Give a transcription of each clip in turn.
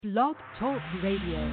Blog Talk Radio.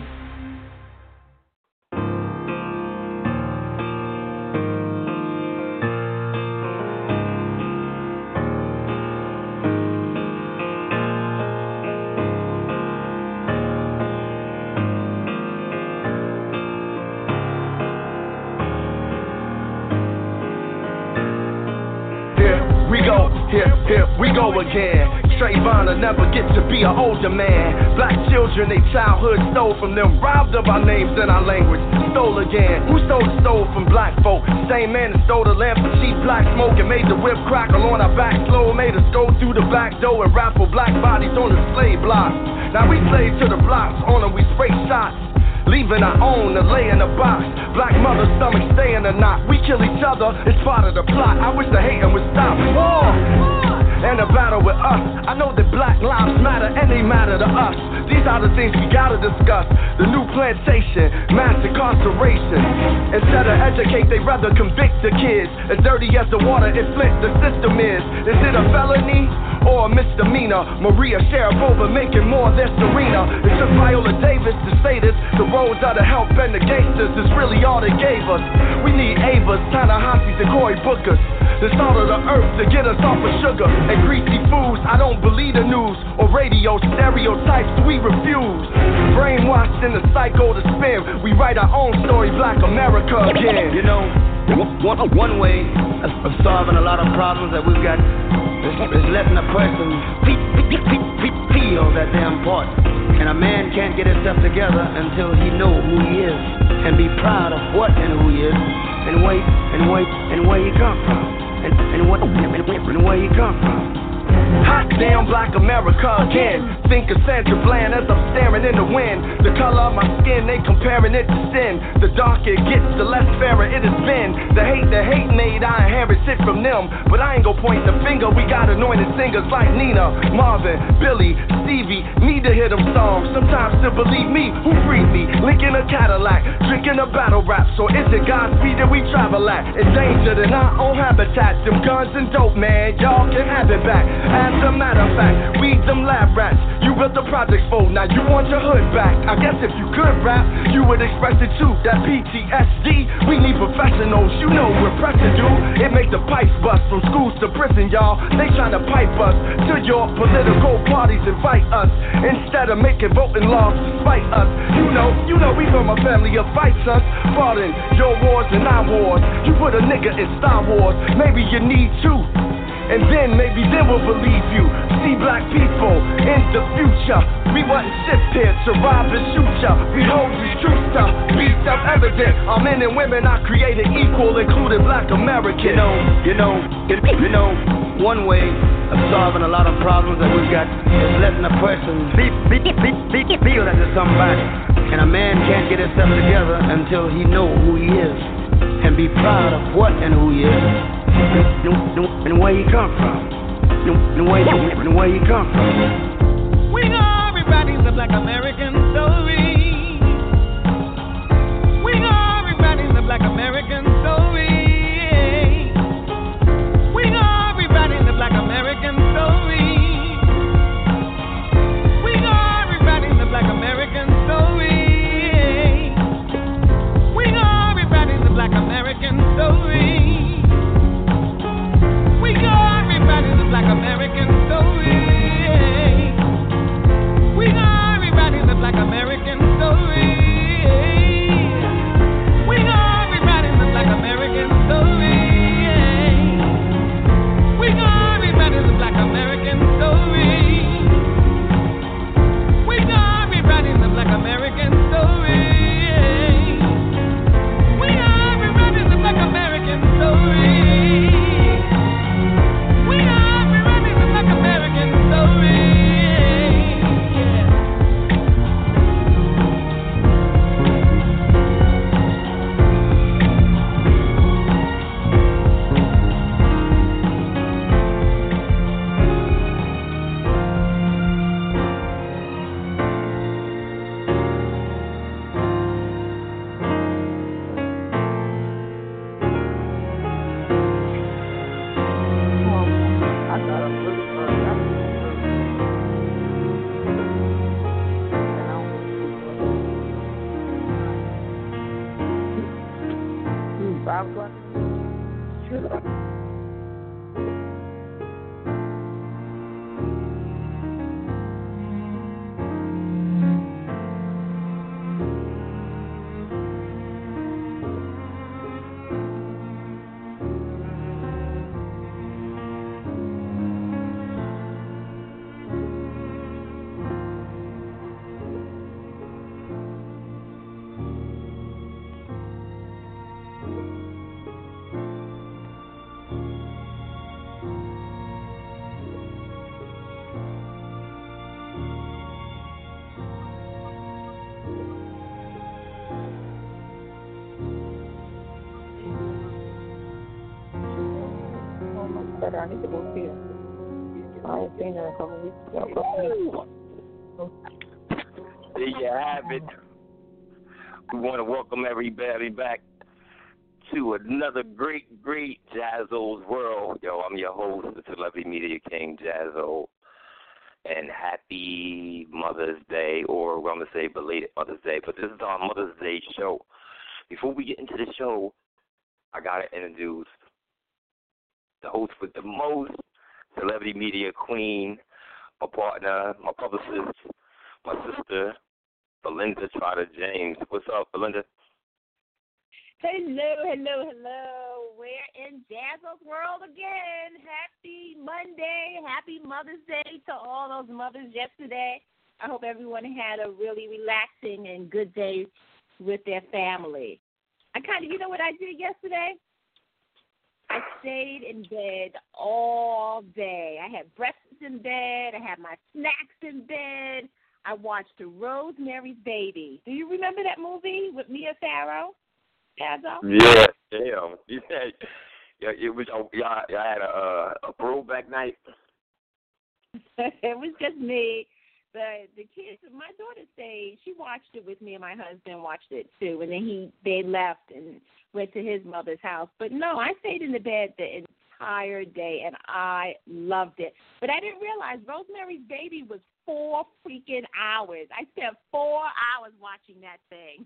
Here we go again. Trayvon will never get to be an older man. Black children, they childhood stole from them. Robbed of our names and our language. Stole again. Who stole the soul from black folk? Same man that stole the lamp for cheap black smoke and made the whip crackle on our back slow. Made us go through the back door and raffle black bodies on the slave block. Now we slaves to the blocks. On them we spray shots. Leaving our own to lay in a box. Black mother's stomach stay in a knot. We kill each other, it's part of the plot. I wish the hating would stop. War! And a battle with us. I know that black lives matter and they matter to us. These are the things we gotta discuss. The new plantation, mass incarceration. Instead of educate, they rather convict the kids. As dirty as the water in Flint, the system is. Is it a felony or a misdemeanor? Maria Sharapova making more than Serena. It took Viola Davis to say this. The roads are the help and the gangsters is really all they gave us. We need Avas, Ta-Nehisi's and Cory Bookers. The salt of the earth to get us off of sugar and greasy foods. I don't believe the news or radio stereotypes. We refuse. Brainwashed in the cycle to spin. We write our own story, Black America again. You know, one way of solving a lot of problems that we've got is letting a person feel that they're important. And a man can't get himself together until he knows who he is and be proud of what and who he is and where he come from. And where you come from. Hot damn Black America again. Think of Sandra Bland as I'm staring in the wind. The color of my skin, they comparing it to sin. The darker it gets, the less fairer it has been. The hate made, I inherit it from them. But I ain't gon' point the finger, we got anointed singers like Nina, Marvin, Billy, Stevie. Need to hear them songs, sometimes to believe me. Who freed me? Linking a Cadillac, drinking a battle rap. So is it Godspeed that we travel at? Endangered in our own habitat. Them guns and dope, man, y'all can have it back. As a matter of fact, we them lab rats. You built the project for, now you want your hood back. I guess if you could rap, you would express it too. That PTSD, we need professionals. You know we're pressed to do. It make the pipes bust from schools to prison, y'all. They tryna pipe us to your political parties, invite us instead of making voting laws to spite us. You know we from a family of fighters. Fought in your wars and our wars. You put a nigga in Star Wars, maybe you need to. And then maybe we'll believe you. See black people in the future. We wasn't shipped here to rob and shoot ya. We hold these truths to be self-evident. Our men and women are created equal, including Black Americans. You know, one way of solving a lot of problems that we've got is letting a person feel that there's somebody. And a man can't get himself together until he knows who he is and be proud of what and who he is. And where you come from. And where you come from. We are rewriting the Black American story. We are rewriting the Black American story. We are rewriting the Black American story. We are rewriting the Black American story. We are rewriting the Black American story. We are rewriting the Black American story. I'm going to I need to go see her. I ain't seen her in a couple of weeks. There you have it. We want to welcome everybody back to another great Jazzo's World. Yo, I'm your host, the Celebrity Media King, Jazzo. And happy Mother's Day, or I'm going to say belated Mother's Day. But this is our Mother's Day show. Before we get into the show, I got to introduce the host with the most, Celebrity Media Queen, my partner, my publicist, my sister, Belinda Trotter James. What's up, Belinda? Hello. We're in Jazzo's World again. Happy Monday. Happy Mother's Day to all those mothers yesterday. I hope everyone had a really relaxing and good day with their family. You know what I did yesterday? I stayed in bed all day. I had breakfast in bed. I had my snacks in bed. I watched Rosemary's Baby. Do you remember that movie with Mia Farrow? Jazzo? Yeah, damn. Yeah, it was. Y'all had a throwback night. It was just me. The kids, my daughter stayed. She watched it with me, and my husband watched it too. And then they left and went to his mother's house. But no, I stayed in the bed the entire day, and I loved it. But I didn't realize Rosemary's Baby was 4 freaking hours. I spent 4 hours watching that thing.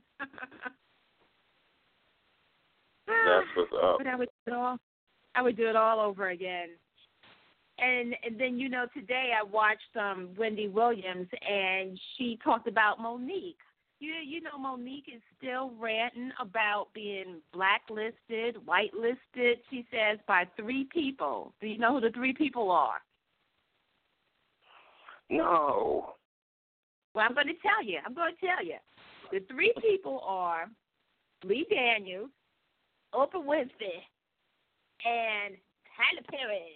That's what's up. But I would do it all over again. And then, today I watched Wendy Williams, and she talked about Monique. You know, Monique is still ranting about being blacklisted, whitelisted, she says, by 3 people. Do you know who the 3 people are? No. Well, I'm going to tell you. The 3 people are Lee Daniels, Oprah Winfrey, and Tyler Perry.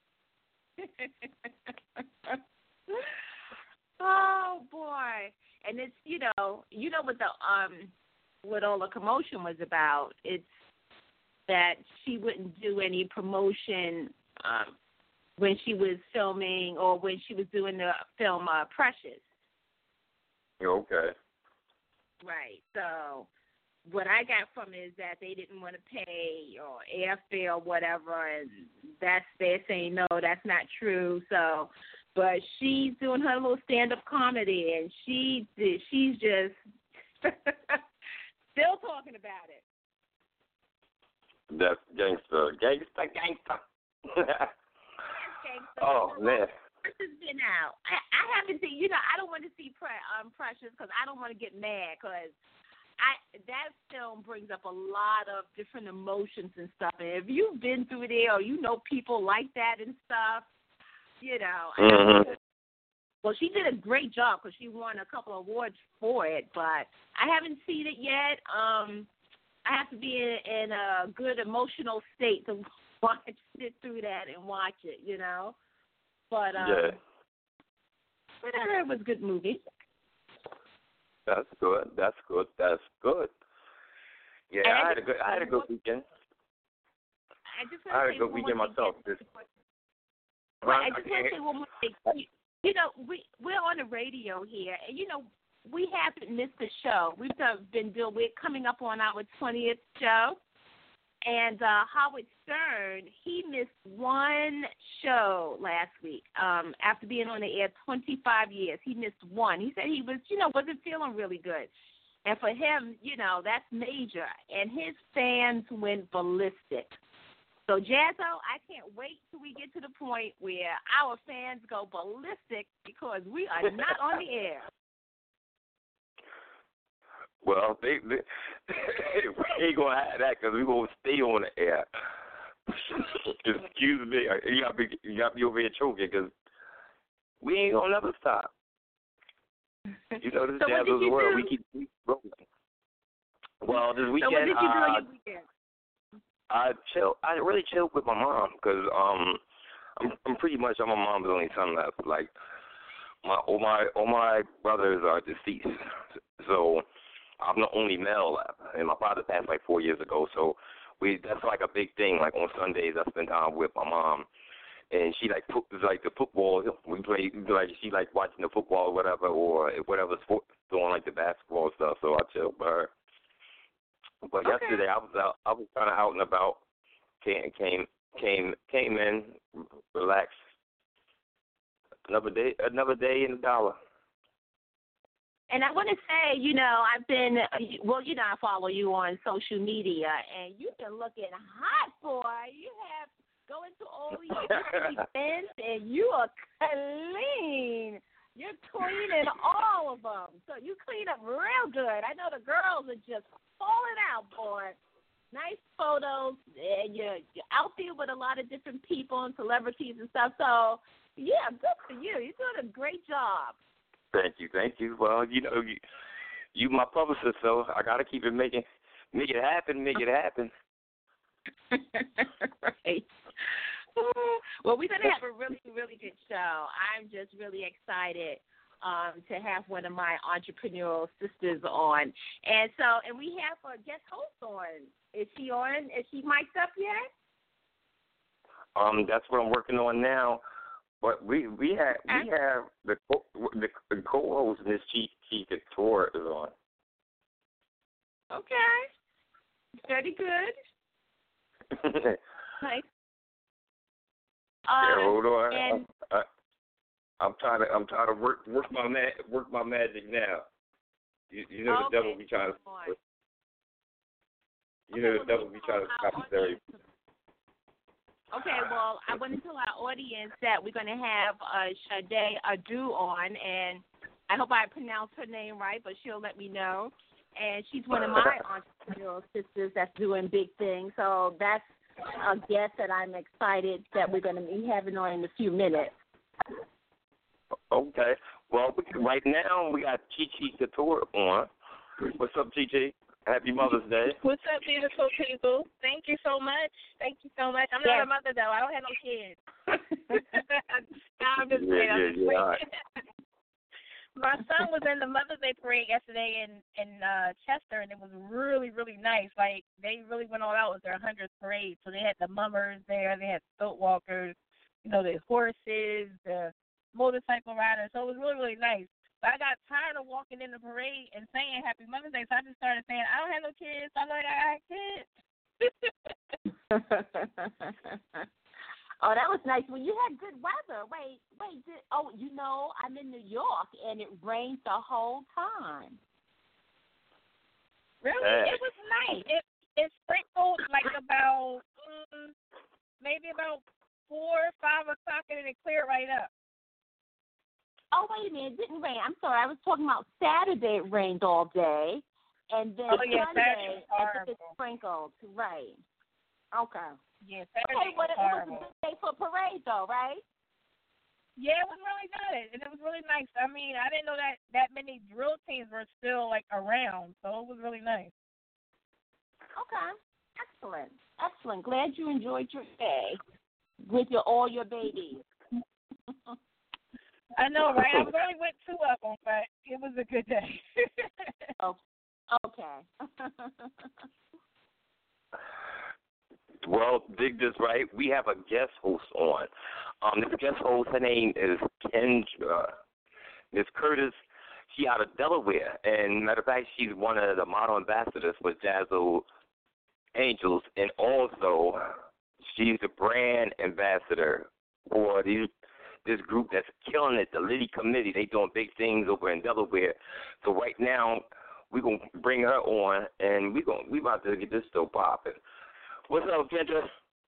Oh boy! And it's you know what what all the commotion was about. It's that she wouldn't do any promotion when she was filming or when she was doing the film Precious. Okay. Right. So what I got from it is that they didn't want to pay or airfare or whatever, and they're saying no, that's not true. So, but she's doing her little stand-up comedy, and she's just still talking about it. That's gangster. Oh man. Precious been out. I haven't seen. I don't want to see Precious because I don't want to get mad because that film brings up a lot of different emotions and stuff. And if you've been through there or you know people like that and stuff, Mm-hmm. Well, she did a great job because she won a couple of awards for it, but I haven't seen it yet. I have to be in a good emotional state to sit through that and watch it, But, yeah. But I heard it was a good movie. That's good. Yeah, I had a good weekend. I had a good weekend myself. I just want to say one more thing. We're on the radio here, and we haven't missed a show. We're coming up on our 20th show, and Howard Stern, he missed one show last week. After being on the air 25 years, he missed one. He said he was, wasn't feeling really good. And for him, you know, that's major. And his fans went ballistic. So, Jazzo, I can't wait till we get to the point where our fans go ballistic because we are not on the air. Well, they ain't going to have that because we're going to stay on the air. Excuse me. You got to be over here choking because we ain't going to never stop. You know, this so Jazzo's world. We keep rolling. Well, this weekend, so what did you do on your weekend? I really chilled with my mom because I'm pretty much I'm my mom's only son left. Like all my brothers are deceased, so I'm the only male left. And my father passed like 4 years ago, so that's like a big thing. Like on Sundays, I spend time with my mom, and she like the football. We play like she like watching the football or whatever sport doing like the basketball stuff. So I chill with her. But okay. Yesterday I was kind of out and about. Came in, relaxed. Another day in the dollar. And I want to say, you know, I've been, well, you know, I follow you on social media, and you've been looking hot, boy. You have going to all these different events, and you are clean. You're cleaning all of them. So you clean up real good. I know the girls are just falling out, boy. Nice photos, and you're out there with a lot of different people and celebrities and stuff. So, yeah, good for you. You're doing a great job. Thank you. Well, you know, you my publicist, so I got to keep it make it happen. Right. Well, we're going to have a really, really good show. I'm just really excited to have one of my entrepreneurial sisters on. And we have a guest host on. Is she on? Is she mic'd up yet? That's what I'm working on now. But we have the co-host, Miss Chi Couture, is on. Okay. Very good. Nice. Hold on. And I'm trying to work my magic now. You know the devil be trying to. You know the devil be trying to stop there. Okay, well, I want to tell our audience that we're going to have Sade Adu on, and I hope I pronounced her name right, but she'll let me know. And she's one of my entrepreneurial sisters that's doing big things, so that's a guest that I'm excited that we're going to be having on in a few minutes. Okay. Well, right now we got Chi Couture on. What's up, Chi? Happy Mother's Day. What's up, beautiful people? Thank you so much. I'm not a mother, though. I don't have no kids. I'm just playing. Yeah. My son was in the Mother's Day parade yesterday in Chester, and it was really, really nice. Like, they really went all out with their 100th parade. So they had the mummers there. They had the goat walkers, you know, the horses, the motorcycle riders. So it was really, really nice. But I got tired of walking in the parade and saying Happy Mother's Day, so I just started saying, I don't have no kids. I know I got kids. Oh, that was nice. Well, you had good weather. Wait. You know, I'm in New York, and it rained the whole time. Really? It was nice. It sprinkled like about maybe about 4 or 5 o'clock, and then it cleared right up. Oh, wait a minute. It didn't rain. I'm sorry. I was talking about Saturday. It rained all day. And then Sunday, it sprinkled. Right. Okay. Yeah, Saturday it was a good day for parade, though, right? Yeah, it was really good. And it was really nice. I mean, I didn't know that many drill teams were still, like, around. So it was really nice. Okay. Excellent. Glad you enjoyed your day with all your babies. I know, right? I was only with 2 of them, but it was a good day. Oh, okay. Well, dig this right. We have a guest host on. This guest host, her name is Kendra. Miss Curtis. She out of Delaware, and matter of fact, she's one of the model ambassadors for Jazzo Angels, and also she's the brand ambassador for this group that's killing it, the Liddy Committee. They doing big things over in Delaware. So right now, we're going to bring her on, and we about to get this still popping. What's up, Kendra?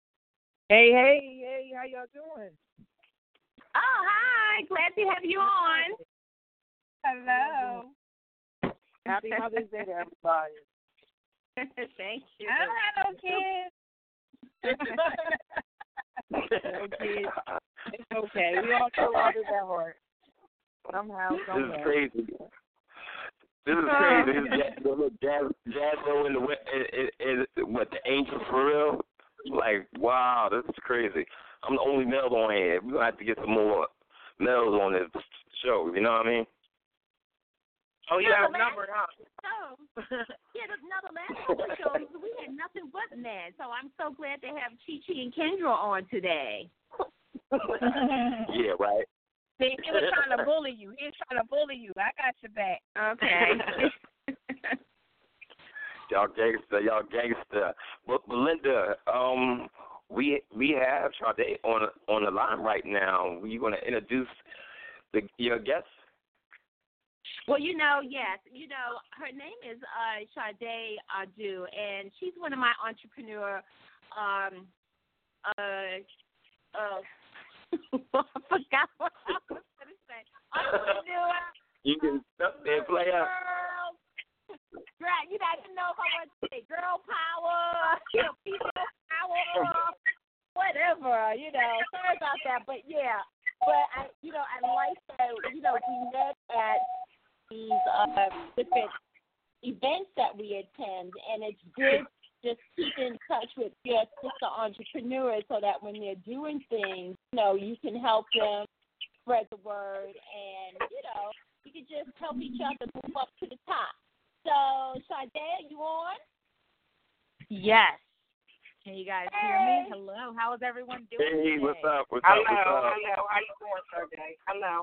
Hey, how y'all doing? Oh, hi. Glad to have you on. Hello. Happy Mother's Day to everybody. Thank you. I don't have no kids. No kids. It's okay. We all know mothers at heart. Somehow, This somewhere. is crazy. This is crazy. Jazzo in what, the angel for real? Like, wow, this is crazy. I'm the only male on here. We're going to have to get some more males on this show, you know what I mean? Oh, you have a number, huh? So, the last couple of shows, we had nothing but men. So I'm so glad to have Chi and Kendra on today. Yeah, right. See, he was trying to bully you. He was trying to bully you. I got your back. Okay. Y'all gangster. But Belinda, we have Sade on the line right now. You going to introduce your guest? Well, yes. Her name is Sade Adu, and she's one of my entrepreneur. I forgot what I was going to say. Entrepreneur. You can stop there, player. Right, I didn't know if I want to say girl power, female power, whatever, Sorry about that, but yeah. But I like that, we met at these different events that we attend, and it's good just keep in touch with your sister entrepreneurs so that when they're doing things, you can help them spread the word, and, you can just help each other move up to the top. So, Sade, are you on? Yes. Can you guys hear me? Hello. How is everyone doing Hey, today? what's up? Hello. How you doing, Sade? Hello.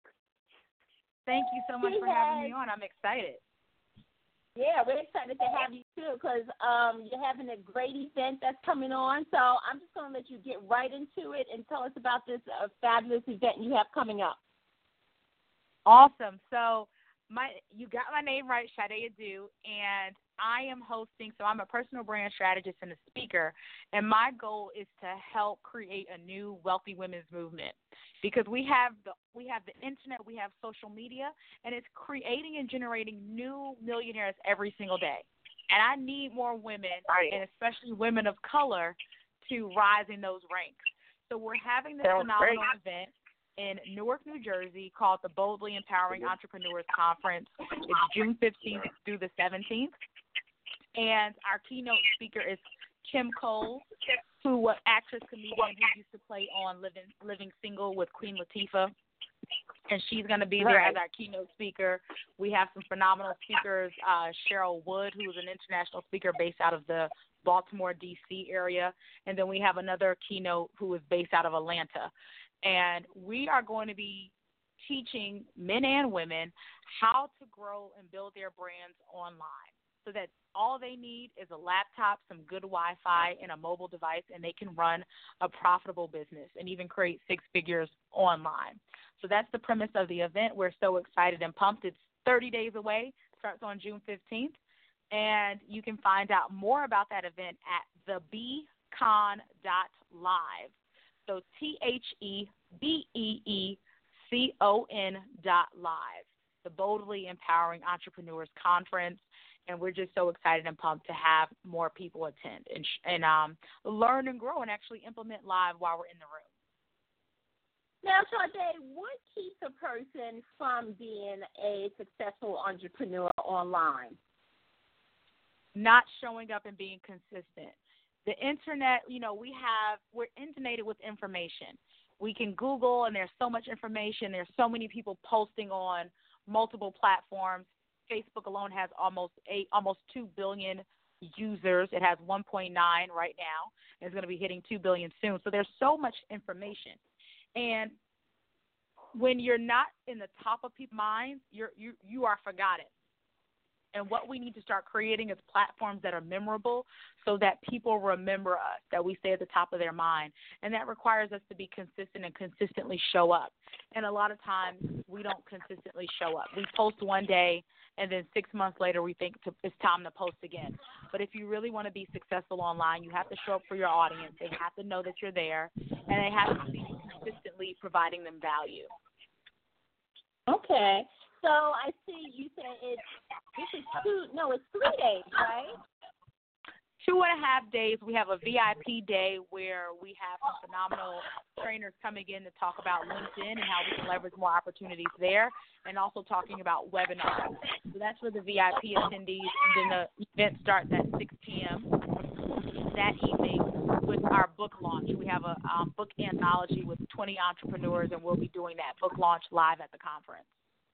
Thank you so much for having me on. I'm excited. Yeah, we're excited to have you, too, because you're having a great event that's coming on. So I'm just going to let you get right into it and tell us about this fabulous event you have coming up. Awesome. So you got my name right, Sade Adu, and I am hosting. So I'm a personal brand strategist and a speaker, and my goal is to help create a new wealthy women's movement, because we have the internet, we have social media, and it's creating and generating new millionaires every single day. And I need more women, and especially women of color, to rise in those ranks. So we're having this phenomenal event in Newark, New Jersey, called the Boldly Empowering Entrepreneurs Conference. It's June 15th through the 17th. And our keynote speaker is Kim Cole, who was actress, comedian, who used to play on Living Single with Queen Latifah. And she's going to be there as our keynote speaker. We have some phenomenal speakers, Cheryl Wood, who is an international speaker based out of the Baltimore, D.C. area. And then we have another keynote who is based out of Atlanta. And we are going to be teaching men and women how to grow and build their brands online, so that all they need is a laptop, some good Wi-Fi, and a mobile device, and they can run a profitable business and even create six figures online. So that's the premise of the event. We're so excited and pumped. It's 30 days away. It starts on June 15th. And you can find out more about that event at thebecon.live. So THEBEECON.live, the Boldly Empowering Entrepreneurs Conference. And we're just so excited and pumped to have more people attend and learn and grow and actually implement live while we're in the room. Now, Sade, what keeps a person from being a successful entrepreneur online? Not showing up and being consistent. The internet, we're inundated with information. We can Google, and there's so much information. There's so many people posting on multiple platforms. Facebook alone has almost 2 billion users. It has 1.9 right now. And it's going to be hitting 2 billion soon. So there's so much information. And when you're not in the top of people's minds, you are forgotten. And what we need to start creating is platforms that are memorable so that people remember us, that we stay at the top of their mind. And that requires us to be consistent and consistently show up. And a lot of times we don't consistently show up. We post one day, and then 6 months later we think it's time to post again. But if you really want to be successful online, you have to show up for your audience. They have to know that you're there, and they have to see you consistently providing them value. Okay. So I see you said it's 3 days, right? 2.5 days. We have a VIP day where we have some phenomenal trainers coming in to talk about LinkedIn and how we can leverage more opportunities there, and also talking about webinars. So that's for the VIP attendees. And then the event starts at 6 p.m. that evening with our book launch. We have a book anthology with 20 entrepreneurs, and we'll be doing that book launch live at the conference.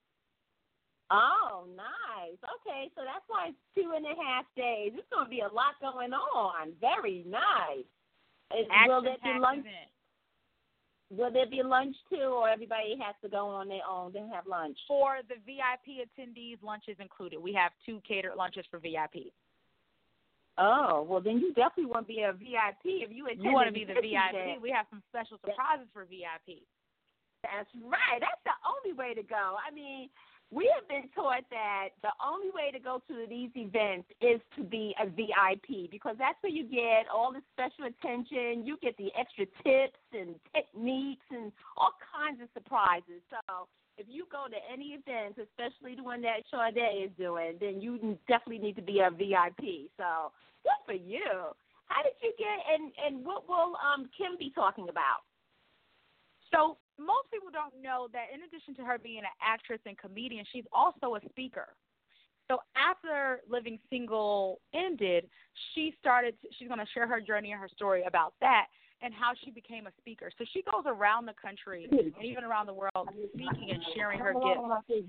Oh, nice. Okay, so that's why it's 2.5 days. It's going to be a lot going on. Very nice. Will there be lunch? Will there be lunch too, or everybody has to go on their own to have lunch? For the VIP attendees, lunch is included. We have 2 catered lunches for VIP. Oh, well, then you definitely want to be a VIP if you attend. You want to be the VIP. We have some special surprises for VIP. That's right. That's the only way to go. I mean, we have been taught that the only way to go to these events is to be a VIP, because that's where you get all the special attention. You get the extra tips and techniques and all kinds of surprises. So if you go to any events, especially the one that Sade is doing, then you definitely need to be a VIP. So good for you. How did you get, and what will Kim be talking about? So most people don't know that in addition to her being an actress and comedian, she's also a speaker. So after Living Single ended, she's going to share her journey and her story about that and how she became a speaker. So she goes around the country and even around the world speaking and sharing her gifts.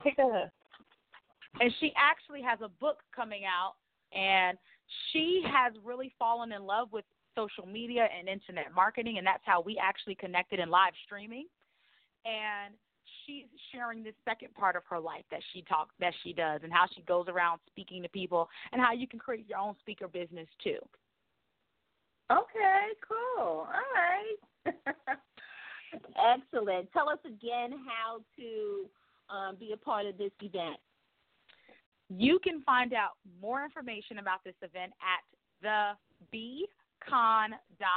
And she actually has a book coming out, and she has really fallen in love with social media and internet marketing, and that's how we actually connected in live streaming. And she's sharing this second part of her life that she does, and how she goes around speaking to people, and how you can create your own speaker business too. Okay, cool. All right. Excellent. Tell us again how to be a part of this event. You can find out more information about this event at thebecon.live.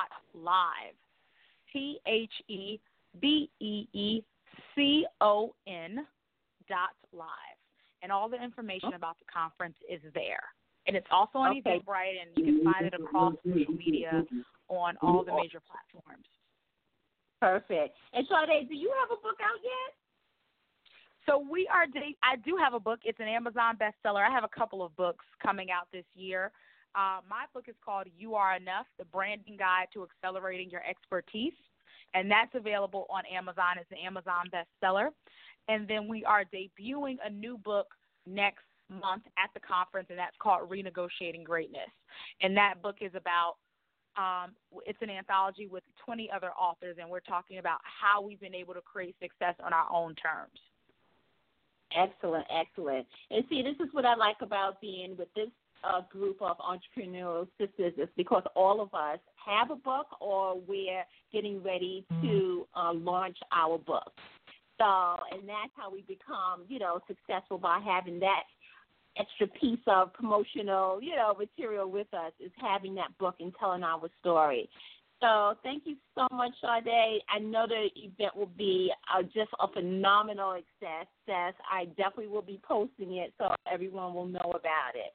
TheBeecon.live. And all the information about the conference is there. And it's also on Eventbrite, and you can find it across social media on all the major platforms. Perfect. And Sade, do you have a book out yet? So I do have a book. It's an Amazon bestseller. I have a couple of books coming out this year. My book is called You Are Enough, The Branding Guide to Accelerating Your Expertise. And that's available on Amazon. It's an Amazon bestseller. And then we are debuting a new book next month at the conference, and that's called Renegotiating Greatness. And that book is about, it's an anthology with 20 other authors, and we're talking about how we've been able to create success on our own terms. Excellent, excellent. And see, this is what I like about being with this group of entrepreneurial sisters, is because all of us have a book or we're getting ready to launch our book. So, and that's how we become, successful, by having that extra piece of promotional, material with us, is having that book and telling our story. So thank you so much, Sade. I know the event will be just a phenomenal success. I definitely will be posting it so everyone will know about it.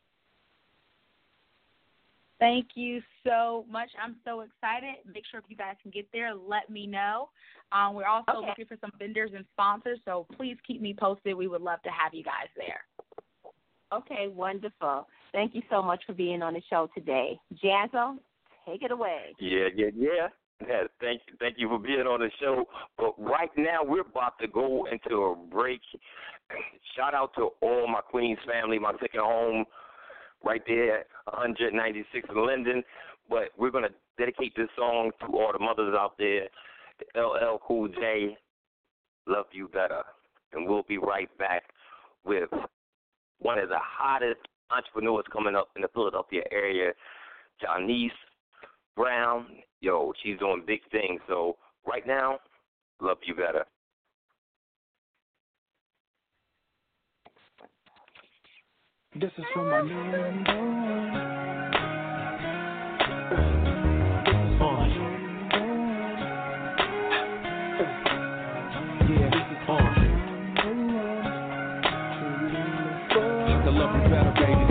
Thank you so much. I'm so excited. Make sure if you guys can get there, let me know. We're also looking for some vendors and sponsors, so please keep me posted. We would love to have you guys there. Okay, wonderful. Thank you so much for being on the show today. Jazzo, take it away. Yeah. Thank you for being on the show. But right now, we're about to go into a break. Shout out to all my Queens family, my second home right there at 196 in Linden. But we're going to dedicate this song to all the mothers out there. LL Cool J, Love You Better. And we'll be right back with one of the hottest entrepreneurs coming up in the Philadelphia area, Janice Brown. Yo, she's doing big things. So right now, Love You Better. This is for my number one. Yeah, this is on. I can love you better, baby.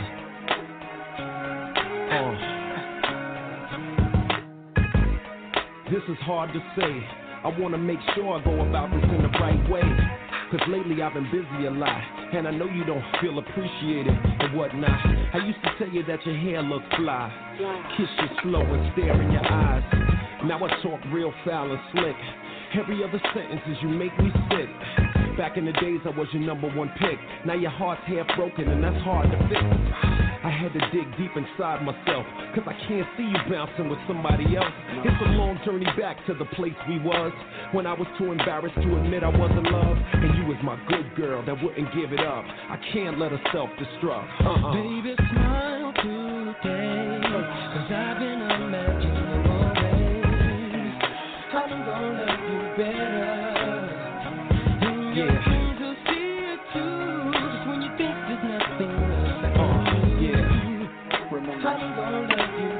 This is hard to say. I want to make sure I go about this in the right way. Cause lately I've been busy a lot, and I know you don't feel appreciated and whatnot. I used to tell you that your hair looks fly, kiss you slow and stare in your eyes. Now I talk real foul and slick. Every other sentence is you make me sick. Back in the days I was your number one pick. Now your heart's half broken and that's hard to fix. I had to dig deep inside myself, cause I can't see you bouncing with somebody else. It's a long journey back to the place we was, when I was too embarrassed to admit I was in love. And you was my good girl that wouldn't give it up. I can't let her self-destruct. Baby, smile today, cause I've been imagining ways I'm gonna love you better. And your dreams will see it too, just when you think there's nothing else I can do. I'm gonna love you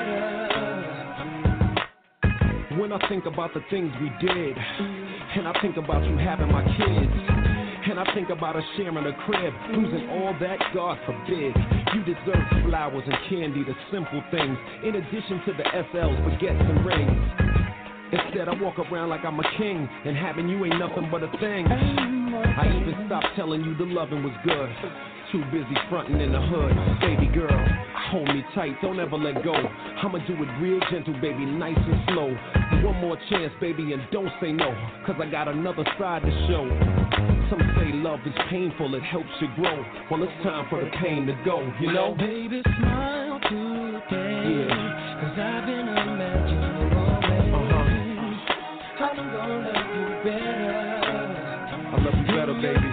better. When I think about the things we did, and I think about you having my kids, and I think about us sharing a crib, losing all that, God forbid. You deserve flowers and candy, the simple things, in addition to the SLs, baguettes and rings. Instead, I walk around like I'm a king, and having you ain't nothing but a thing. I even stopped telling you the loving was good. Too busy fronting in the hood. Baby girl, hold me tight, don't ever let go. I'ma do it real gentle, baby, nice and slow. One more chance, baby, and don't say no, cause I got another side to show. Some say love is painful, it helps you grow. Well, it's time for the pain to go, you know? Baby, smile today, cause I've been imagining always I'm gonna love you better. I love you better, baby.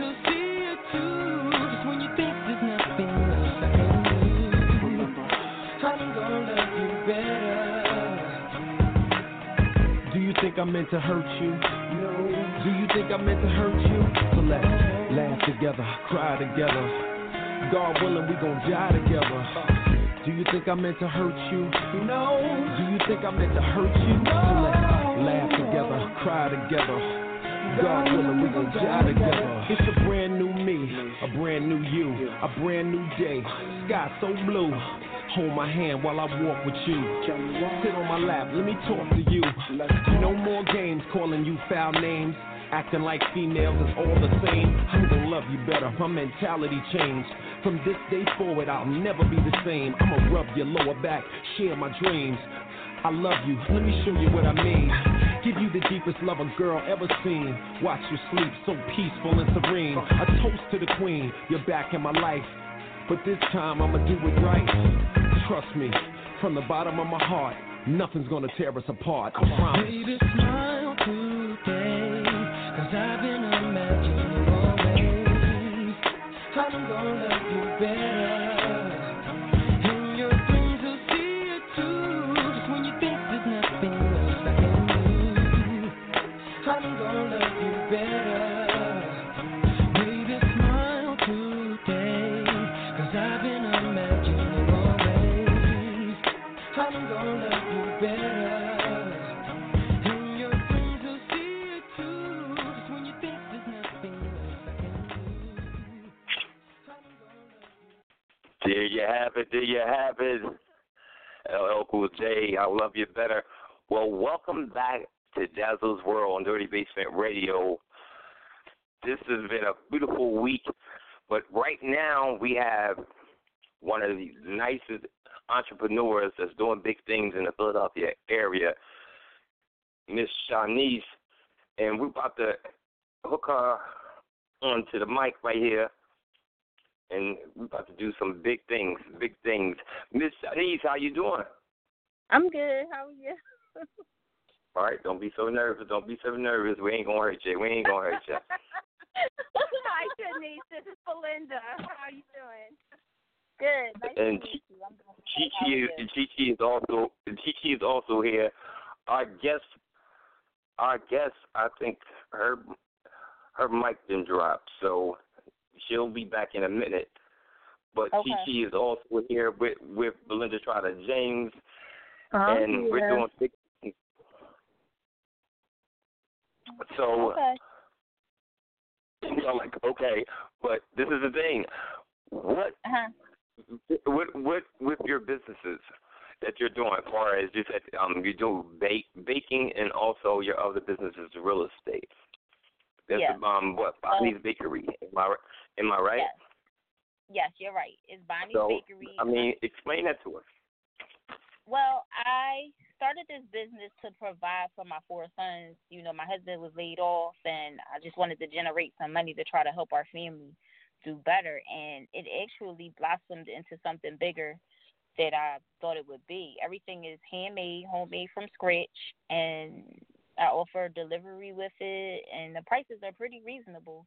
Think I meant to hurt you? No. Do you think I meant to hurt you? So let's laugh together, cry together. God willing, we gon' die together. Do you think I meant to hurt you? No. Do you think I meant to hurt you? So let's laugh together, cry together. God willing, we gon' die together. It's a brand new me, a brand new you, a brand new day. Sky so blue. Hold my hand while I walk with you. Sit on my lap, let me talk to you. No more games calling you foul names. Acting like females is all the same. I'm gonna love you better, my mentality changed. From this day forward, I'll never be the same. I'ma rub your lower back, share my dreams. I love you, let me show you what I mean. Give you the deepest love a girl ever seen. Watch you sleep so peaceful and serene. A toast to the queen, you're back in my life. But this time I'ma do it right. Trust me, from the bottom of my heart, nothing's gonna tear us apart, I promise. Baby, smile today, cause I've been imagining always I'm gonna love you better. And your dreams will see it too, just when you think there's nothing else I can do. I'm gonna love you better. Baby, smile today, cause I've been imagining always I'm gonna love you better. And your dreams will see it too, just when you think there's nothing else I can do. There you have it, there you have it. LL Cool J, I love you better. Well, welcome back to Dazzle's World on Dirty Basement Radio. This has been a beautiful week, but right now we have one of the nicest entrepreneurs that's doing big things in the Philadelphia area, Miss Shanice, and we're about to hook her onto the mic right here, and we're about to do some big things, big things. Miss Shanice, how you doing? I'm good. How are you? All right, don't be so nervous. Don't be so nervous. We ain't going to hurt you. We ain't going to hurt you. Hi, Denise. This is Belinda. How are you doing? Good. Nice And to meet you. I'm doing good. Chi is also here. Our guest, I think her mic didn't drop, so she'll be back in a minute. But Okay. Chi is also here with Belinda Trotter James, and we're doing big. So, Okay. I'm like, okay, but this is the thing. What with your businesses that you're doing, as far as you said, you do baking, and also your other businesses, real estate. That's Yes. Bonnie's Bakery. Am I right? Yes. Yes, you're right. It's Bonnie's So, Bakery. I mean, explain that to us. Well, I started this business to provide for my 4 sons. You know, my husband was laid off, and I just wanted to generate some money to try to help our family do better. And it actually blossomed into something bigger that I thought it would be. Everything is handmade, homemade from scratch, and I offer delivery with it, and the prices are pretty reasonable.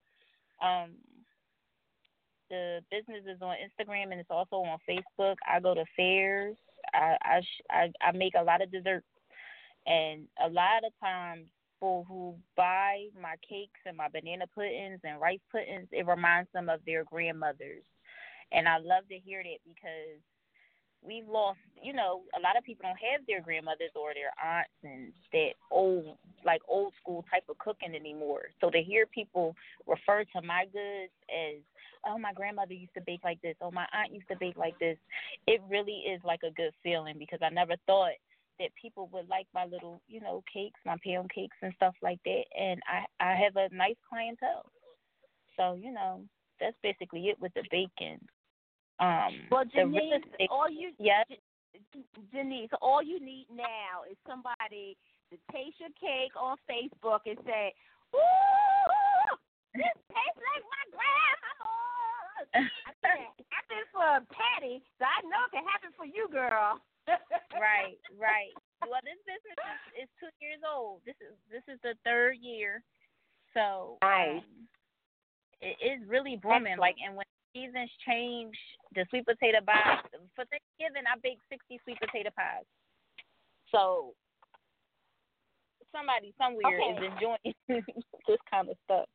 The business is on Instagram, and it's also on Facebook. I go to fairs. I make a lot of desserts, and a lot of times people who buy my cakes and my banana puddings and rice puddings, it reminds them of their grandmothers. And I love to hear that because we've lost, a lot of people don't have their grandmothers or their aunts and that old school type of cooking anymore. So to hear people refer to my goods as, oh, my grandmother used to bake like this, oh, my aunt used to bake like this, it really is like a good feeling, because I never thought that people would like my little, cakes, my pound cakes and stuff like that. And I have a nice clientele. So, that's basically it with the baking. Well, Denise, yes? Denise, all you need now is somebody to taste your cake on Facebook and say, "Ooh, this tastes like my grandma." It happened for Patty, so I know it can happen for you, girl. Right. Well, this business is 2 years old. This is the 3rd year, so nice. It is really booming. Like, and when seasons change, the sweet potato pies. For Thanksgiving, I bake 60 sweet potato pies. So somebody somewhere is enjoying this kind of stuff.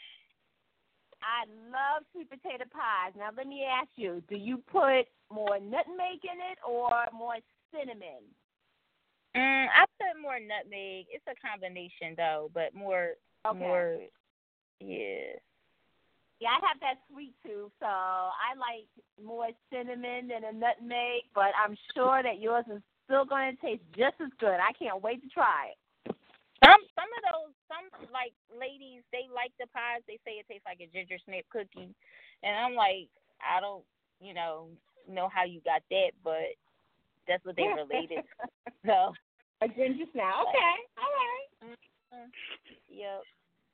I love sweet potato pies. Now, let me ask you, do you put more nutmeg in it or more cinnamon? I put more nutmeg. It's a combination, though, but more, yeah. Yeah, I have that sweet tooth, so I like more cinnamon than a nutmeg, but I'm sure that yours is still going to taste just as good. I can't wait to try it. Some ladies, they like the pies. They say it tastes like a ginger snap cookie, and I'm like, I don't, know how you got that, but that's what they related. So a ginger snap. Okay, all right. Mm-hmm. Yep.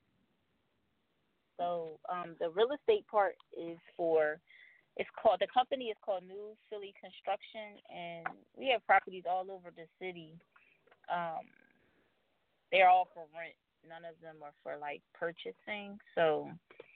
So the real estate part is the company is called New Philly Construction, and we have properties all over the city. They're all for rent. None of them are for purchasing. So,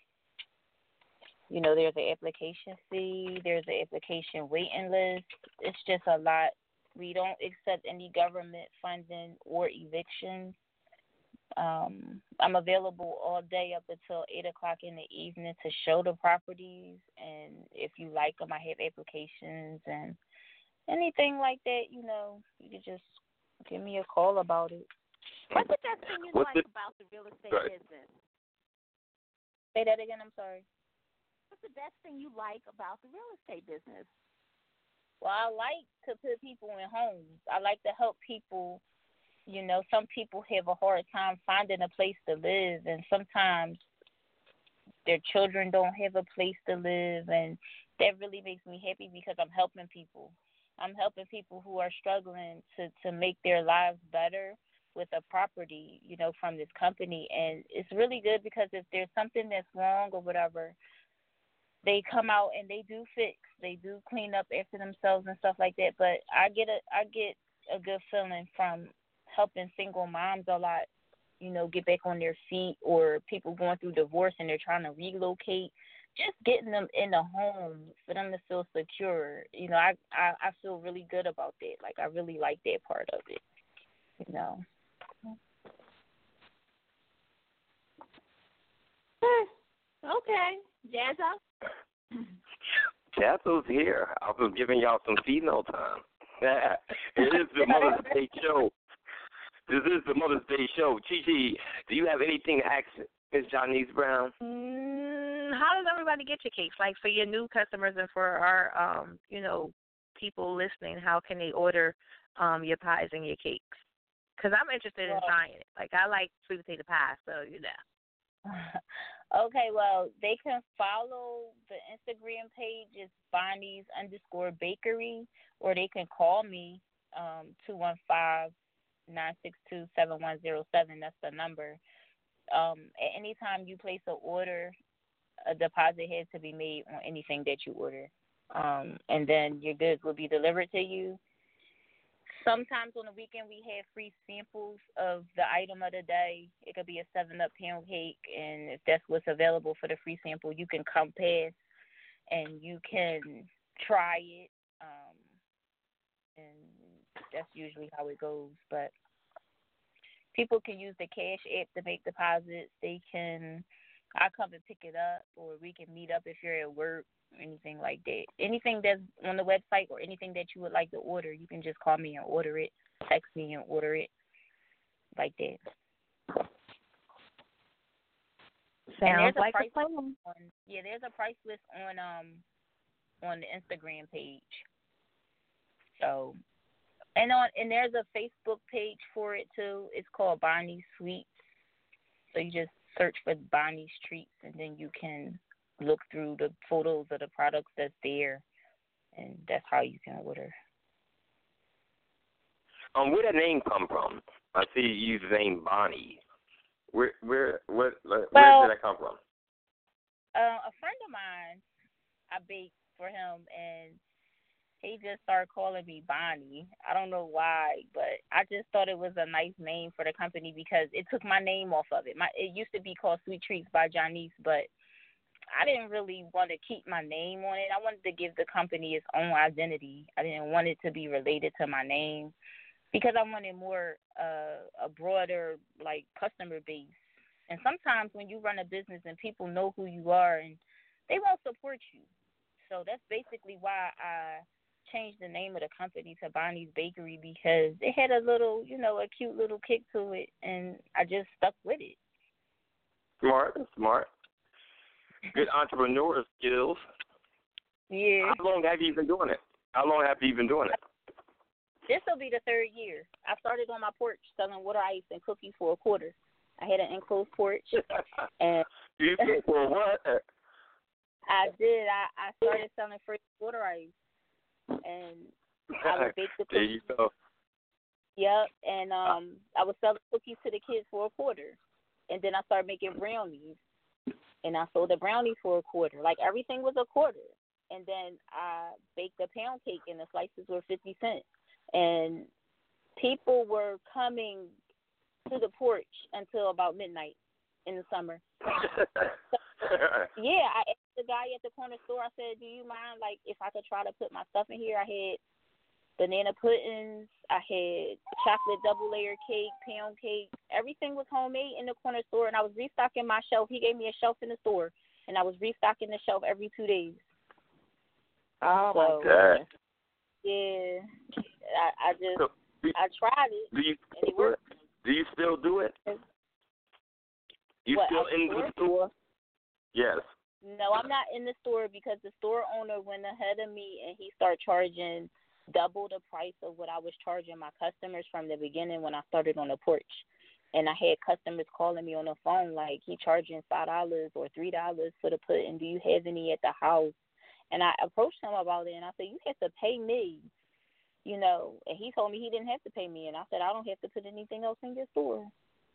there's an application fee. There's an application waiting list. It's just a lot. We don't accept any government funding or evictions. I'm available all day up until 8 o'clock in the evening to show the properties, and if you like them, I have applications and anything like that. You can just give me a call about it. What's the best thing you like about the real estate business? Say that again. I'm sorry. What's the best thing you like about the real estate business? Well, I like to put people in homes. I like to help people. Some people have a hard time finding a place to live, and sometimes their children don't have a place to live, and that really makes me happy because I'm helping people. I'm helping people who are struggling to make their lives better with a property, from this company. And it's really good because if there's something that's wrong or whatever, they come out and they do fix. They do clean up after themselves and stuff like that. But I get a good feeling from helping single moms a lot, get back on their feet, or people going through divorce and they're trying to relocate. Just getting them in a home for them to feel secure. I feel really good about that. Like, I really like that part of it. Okay, Jazzo. Jazzo's here. I've been giving y'all some female time. It is the Mother's Day show. This is the Mother's Day show. Chi, do you have anything to ask Ms. Janice Brown? How does everybody get your cakes? Like, for your new customers and for our, people listening, how can they order your pies and your cakes? Because I'm interested in trying it. Like, I like sweet potato pie, so Okay, well, they can follow the Instagram page. It's Bonnie's_bakery, or they can call me, 215-962-7107. That's the number. At any time you place an order, a deposit has to be made on anything that you order. And then your goods will be delivered to you. Sometimes on the weekend we have free samples of the item of the day. It could be a 7-Up pound cake, and if that's what's available for the free sample, you can come past and you can try it. And that's usually how it goes. But people can use the Cash App to make deposits. I come and pick it up, or we can meet up if you're at work, or anything like that. Anything that's on the website or anything that you would like to order, you can just call me and order it, text me and order it, like that. Sounds like a plan. There's a price list on the Instagram page. So, and there's a Facebook page for it too. It's called Bonnie's Sweets. So you just search for Bonnie's Treats, and then you can look through the photos of the products that's there, and that's how you can order. Where did that name come from? I see you use the name Bonnie. Where did that come from? A friend of mine, I baked for him, and he just started calling me Bonnie. I don't know why, but I just thought it was a nice name for the company because it took my name off of it. It used to be called Sweet Treats by Janice, but I didn't really want to keep my name on it. I wanted to give the company its own identity. I didn't want it to be related to my name because I wanted more a broader, like, customer base. And sometimes when you run a business and people know who you are, and they won't support you. So that's basically why I changed the name of the company to Bonnie's Bakery, because it had a little, a cute little kick to it, and I just stuck with it. Smart. Good entrepreneur skills. Yeah. How long have you been doing it? This will be the 3rd year. I started on my porch selling water ice and cookies for $0.25. I had an enclosed porch. And you did for what? I did. I started selling free water ice, and I would bake the cookies. There you go. Yep, and I would sell the cookies to the kids for $0.25, and then I started making brownies, and I sold the brownies for $0.25. Like, everything was $0.25, and then I baked a pound cake, and the slices were 50 cents, and people were coming to the porch until about midnight in the summer. Yeah, I asked the guy at the corner store, I said, do you mind, like, if I could try to put my stuff in here? I had banana puddings, I had chocolate double layer cake, pound cake. Everything was homemade in the corner store, and I was restocking my shelf. He gave me a shelf in the store, and I was restocking the shelf every 2 days. Oh, my God. Yeah, I tried it, and it worked. Do you still do it? You still in the store? Yes. No, I'm not in the store because the store owner went ahead of me and he started charging double the price of what I was charging my customers from the beginning when I started on the porch. And I had customers calling me on the phone like, he charging $5 or $3 for the pudding. Do you have any at the house? And I approached him about it, and I said, you have to pay me, And he told me he didn't have to pay me, and I said, I don't have to put anything else in your store.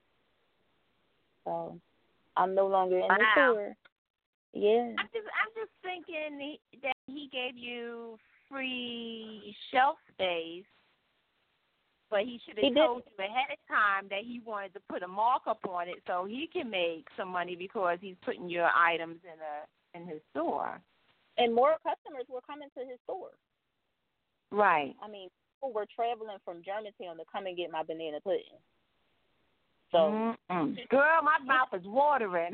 So I'm no longer in the store. Yeah. I'm just thinking that he gave you free shelf space But he should have told you ahead of time that he wanted to put a markup on it so he can make some money because he's putting your items in his store. And more customers were coming to his store. Right. I mean, people were traveling from Germantown to come and get my banana pudding. So, girl, my mouth is watering.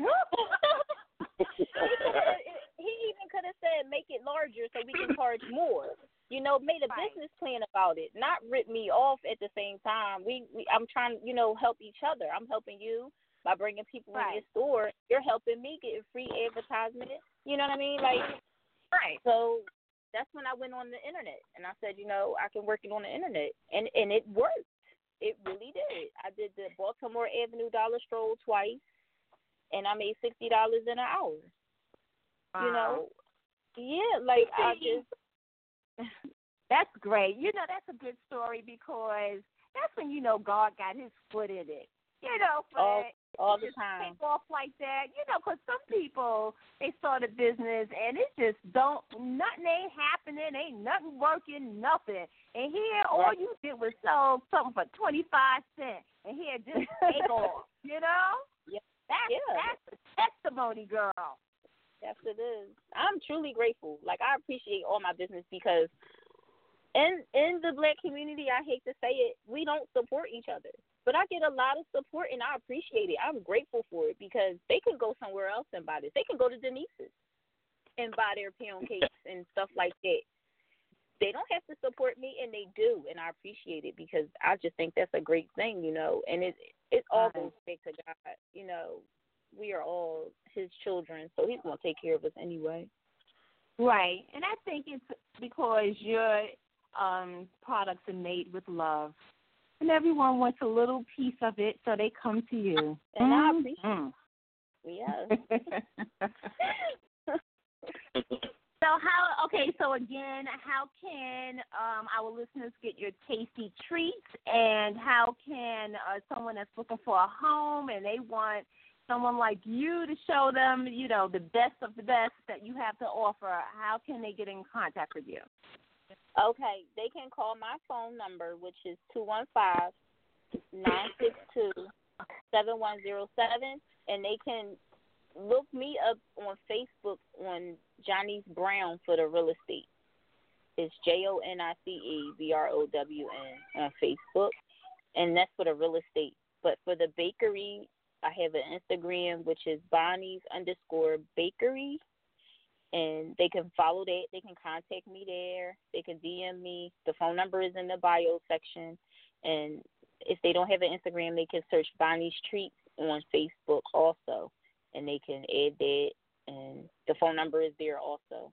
He even could have said, make it larger so we can charge more. You know, made a business plan about it, not rip me off at the same time. I'm trying, help each other. I'm helping you by bringing people in your store. You're helping me get free advertisement. You know what I mean? So that's when I went on the internet and I said, I can work it on the internet, and it worked. It really did. I did the Baltimore Avenue Dollar Stroll twice, and I made $60 in an hour. Wow. I just. That's great. That's a good story because that's when God got his foot in it. All the time. Take off like that. Because some people, they start a business and it just nothing ain't happening, ain't nothing working, nothing. And here, all you did was sell something for 25 cents. And here, just take off, Yeah. That's a testimony, girl. Yes, it is. I'm truly grateful. I appreciate all my business because in the Black community, I hate to say it, we don't support each other. But I get a lot of support, and I appreciate it. I'm grateful for it because they can go somewhere else and buy this. They can go to Denise's and buy their pound cakes and stuff like that. They don't have to support me, and they do, and I appreciate it because I just think that's a great thing, and it all goes back to God. We are all his children, so he's going to take care of us anyway. Right. And I think it's because your products are made with love. And everyone wants a little piece of it, so they come to you. And I appreciate it. Yes. So again, how can our listeners get your tasty treats, and how can someone that's looking for a home and they want someone like you to show them, the best of the best that you have to offer, how can they get in contact with you? Okay, they can call my phone number, which is 215-962-7107, and they can look me up on Facebook on Janice Brown for the real estate. It's JONICEBROWN on Facebook, and that's for the real estate. But for the bakery, I have an Instagram, which is Bonnie's_bakery, and they can follow that. They can contact me there. They can DM me. The phone number is in the bio section, and if they don't have an Instagram, they can search Bonnie's Treats on Facebook also, and they can add that, and the phone number is there also.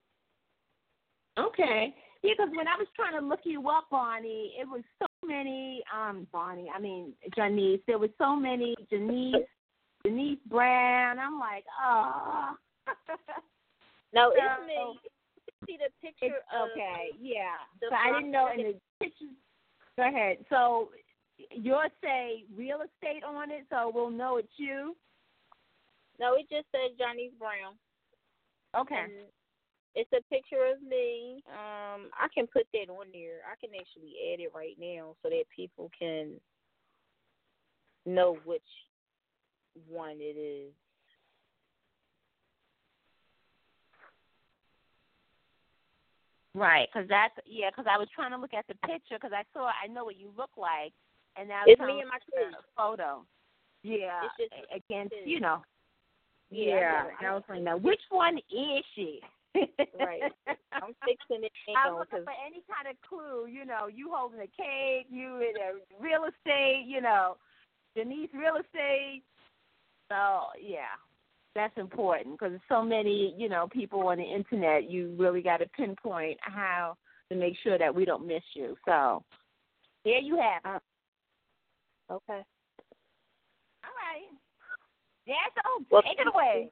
Okay. Yeah, because when I was trying to look you up, Bonnie, it was so many, Janice. There was so many Janice Brown. I'm like, oh. No, it's me. You see the picture of. Okay, yeah. So I didn't know in the pictures. Go ahead. So yours say real estate on it, so we'll know it's you. No, it just says Janice Brown. Okay. And it's a picture of me. I can put that on there. I can actually add it right now so that people can know which one it is. Right, because I was trying to look at the picture because I know what you look like, and now it's me and my kids. Photo. Yeah, it's just against, Yeah, I was like, now which one is she? Right. I'm fixing it. I'm looking for any kind of clue. You holding a cake, you in a real estate, Denise Real Estate. So, yeah, that's important because there's so many, people on the internet. You really got to pinpoint how to make sure that we don't miss you. So, there you have it. Okay. All right. Take it away.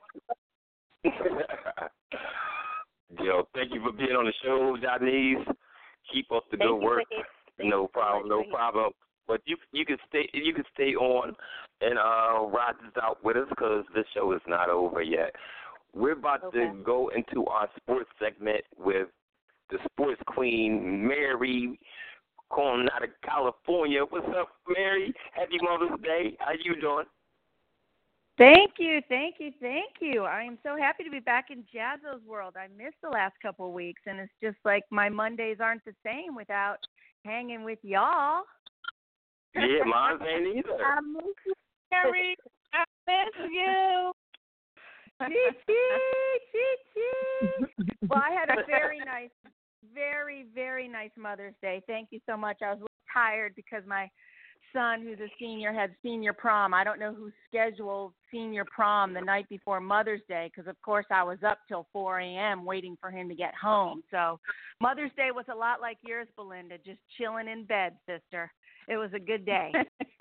Yo, thank you for being on the show, Janice. Keep up the good work. No problem. But you can stay on and ride this out with us because this show is not over yet. We're about to go into our sports segment with the sports queen, Mary calling out of California. What's up, Mary? Happy Mother's Day. How you doing? Thank you. I am so happy to be back in Jazzo's world. I missed the last couple of weeks, and it's just like my Mondays aren't the same without hanging with y'all. Yeah, mine ain't either. I miss you, Mary. I miss you. Chee. Well, I had a very nice, very nice Mother's Day. Thank you so much. I was a little tired because my son, who's a senior, had senior prom. I don't know who scheduled senior prom the night before Mother's Day because, of course, I was up till 4 a.m. waiting for him to get home. So Mother's Day was a lot like yours, Belinda, just chilling in bed, sister. It was a good day.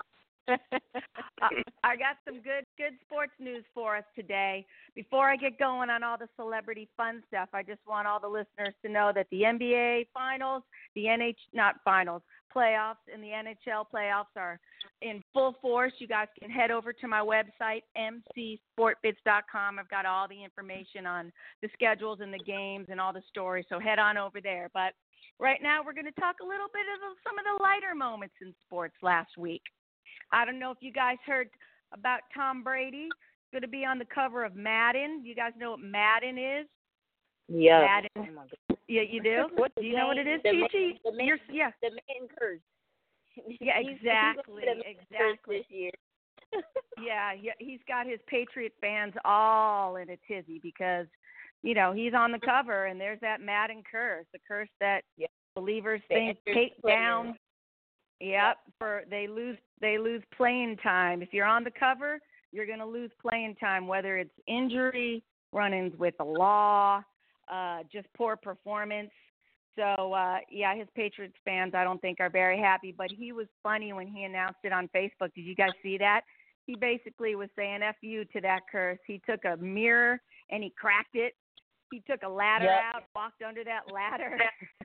I got some good sports news for us today. Before I get going on all the celebrity fun stuff, I just want all the listeners to know that the NBA finals, the playoffs and the NHL playoffs are in full force. You guys can head over to my website, mcsportbits.com. I've got all the information on the schedules and the games and all the stories, so head on over there. But right now we're going to talk a little bit of some of the lighter moments in sports last week. I don't know if you guys heard about Tom Brady. He's going to be on the cover of Madden. You guys know what Madden is? Yeah. Madden. Oh my God. Yeah, you do? Do you know what it is, Chi-Chi? The man curse. Yeah, exactly. This year. Yeah, he's got his Patriot fans all in a tizzy because, you know, he's on the cover and there's that Madden curse, the curse that believers think take down. Yep, they lose playing time. If you're on the cover, you're going to lose playing time, whether it's injury, run-ins with the law, just poor performance. So, his Patriots fans, I don't think, are very happy. But he was funny when he announced it on Facebook. Did you guys see that? He basically was saying F you to that curse. He took a mirror and he cracked it. He took a ladder out, walked under that ladder.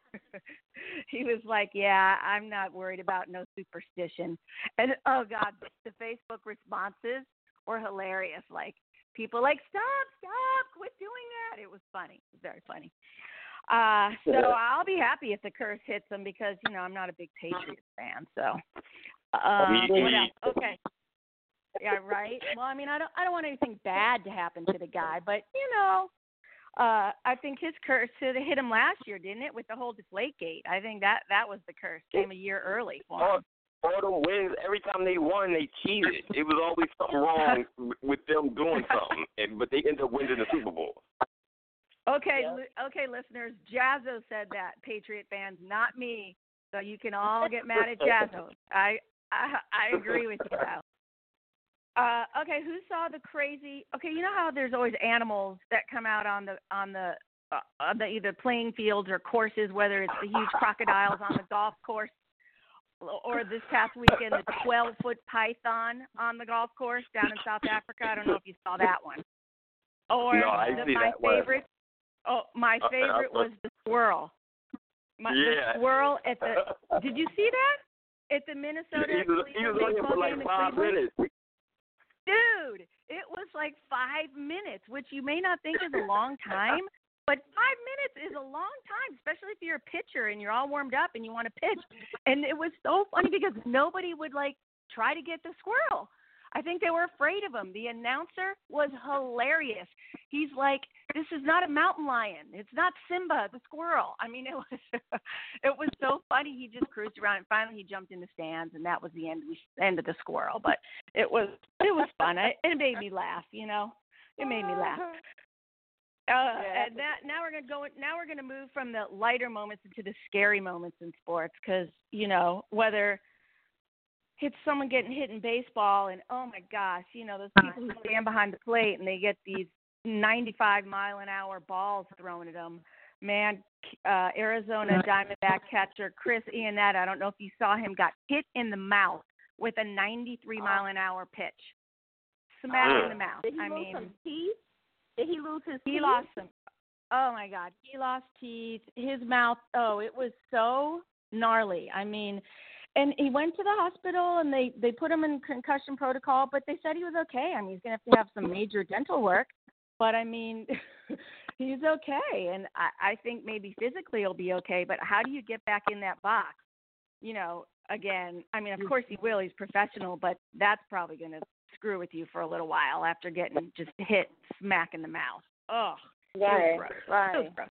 He was like, yeah, I'm not worried about no superstition. And, oh, God, the Facebook responses were hilarious. Like, people like, stop, quit doing that. It was funny. It was very funny. So I'll be happy if the curse hits him because, you know, I'm not a big Patriots fan. So, what else? Okay. Yeah, right. Well, I mean, I don't want anything bad to happen to the guy, but, you know, I think his curse hit him last year, didn't it, with the whole Deflategate? I think that was the curse. Came a year early for him. All the wins, every time they won, they cheated. It was always something wrong with them doing something, but they ended up winning the Super Bowl. Okay, listeners, Jazzo said that, Patriot fans, not me. So you can all get mad at Jazzo. I agree with you, though. Okay, who saw the crazy? Okay, you know how there's always animals that come out on the either playing fields or courses, whether it's the huge crocodiles on the golf course, or this past weekend the 12-foot python on the golf course down in South Africa. I don't know if you saw that one. Or no, I see my that favorite. One. Oh, my favorite was the squirrel. The squirrel at the. Did you see that at the Minnesota? He was looking for like 5 minutes. Dude, it was like 5 minutes, which you may not think is a long time, but 5 minutes is a long time, especially if you're a pitcher and you're all warmed up and you want to pitch. And it was so funny because nobody would, like, try to get the squirrel. I think they were afraid of him. The announcer was hilarious. He's like, this is not a mountain lion. It's not Simba, the squirrel. I mean, it was so funny. He just cruised around, and finally he jumped in the stands, and that was the end of the squirrel. But it was fun. It made me laugh, you know. It made me laugh. And now we're gonna move from the lighter moments into the scary moments in sports, because, you know, whether it's someone getting hit in baseball and, oh my gosh, you know, those people who stand behind the plate and they get these 95-mile-an-hour balls thrown at them. Man, Arizona Diamondback catcher Chris Iannetta, I don't know if you saw him, got hit in the mouth with a 93-mile-an-hour pitch. Smack in the mouth. Did he lose some teeth? Did he lose his teeth? He lost some. Oh, my God. He lost teeth. His mouth, it was so gnarly. I mean, and he went to the hospital, and they put him in concussion protocol, but they said he was okay. I mean, he's going to have some major dental work, but, I mean, he's okay. And I think maybe physically he'll be okay, but how do you get back in that box? you know, again, I mean, of course he will. He's professional, but that's probably going to screw with you for a little while after getting just hit smack in the mouth. Oh, right, gross. right. Gross.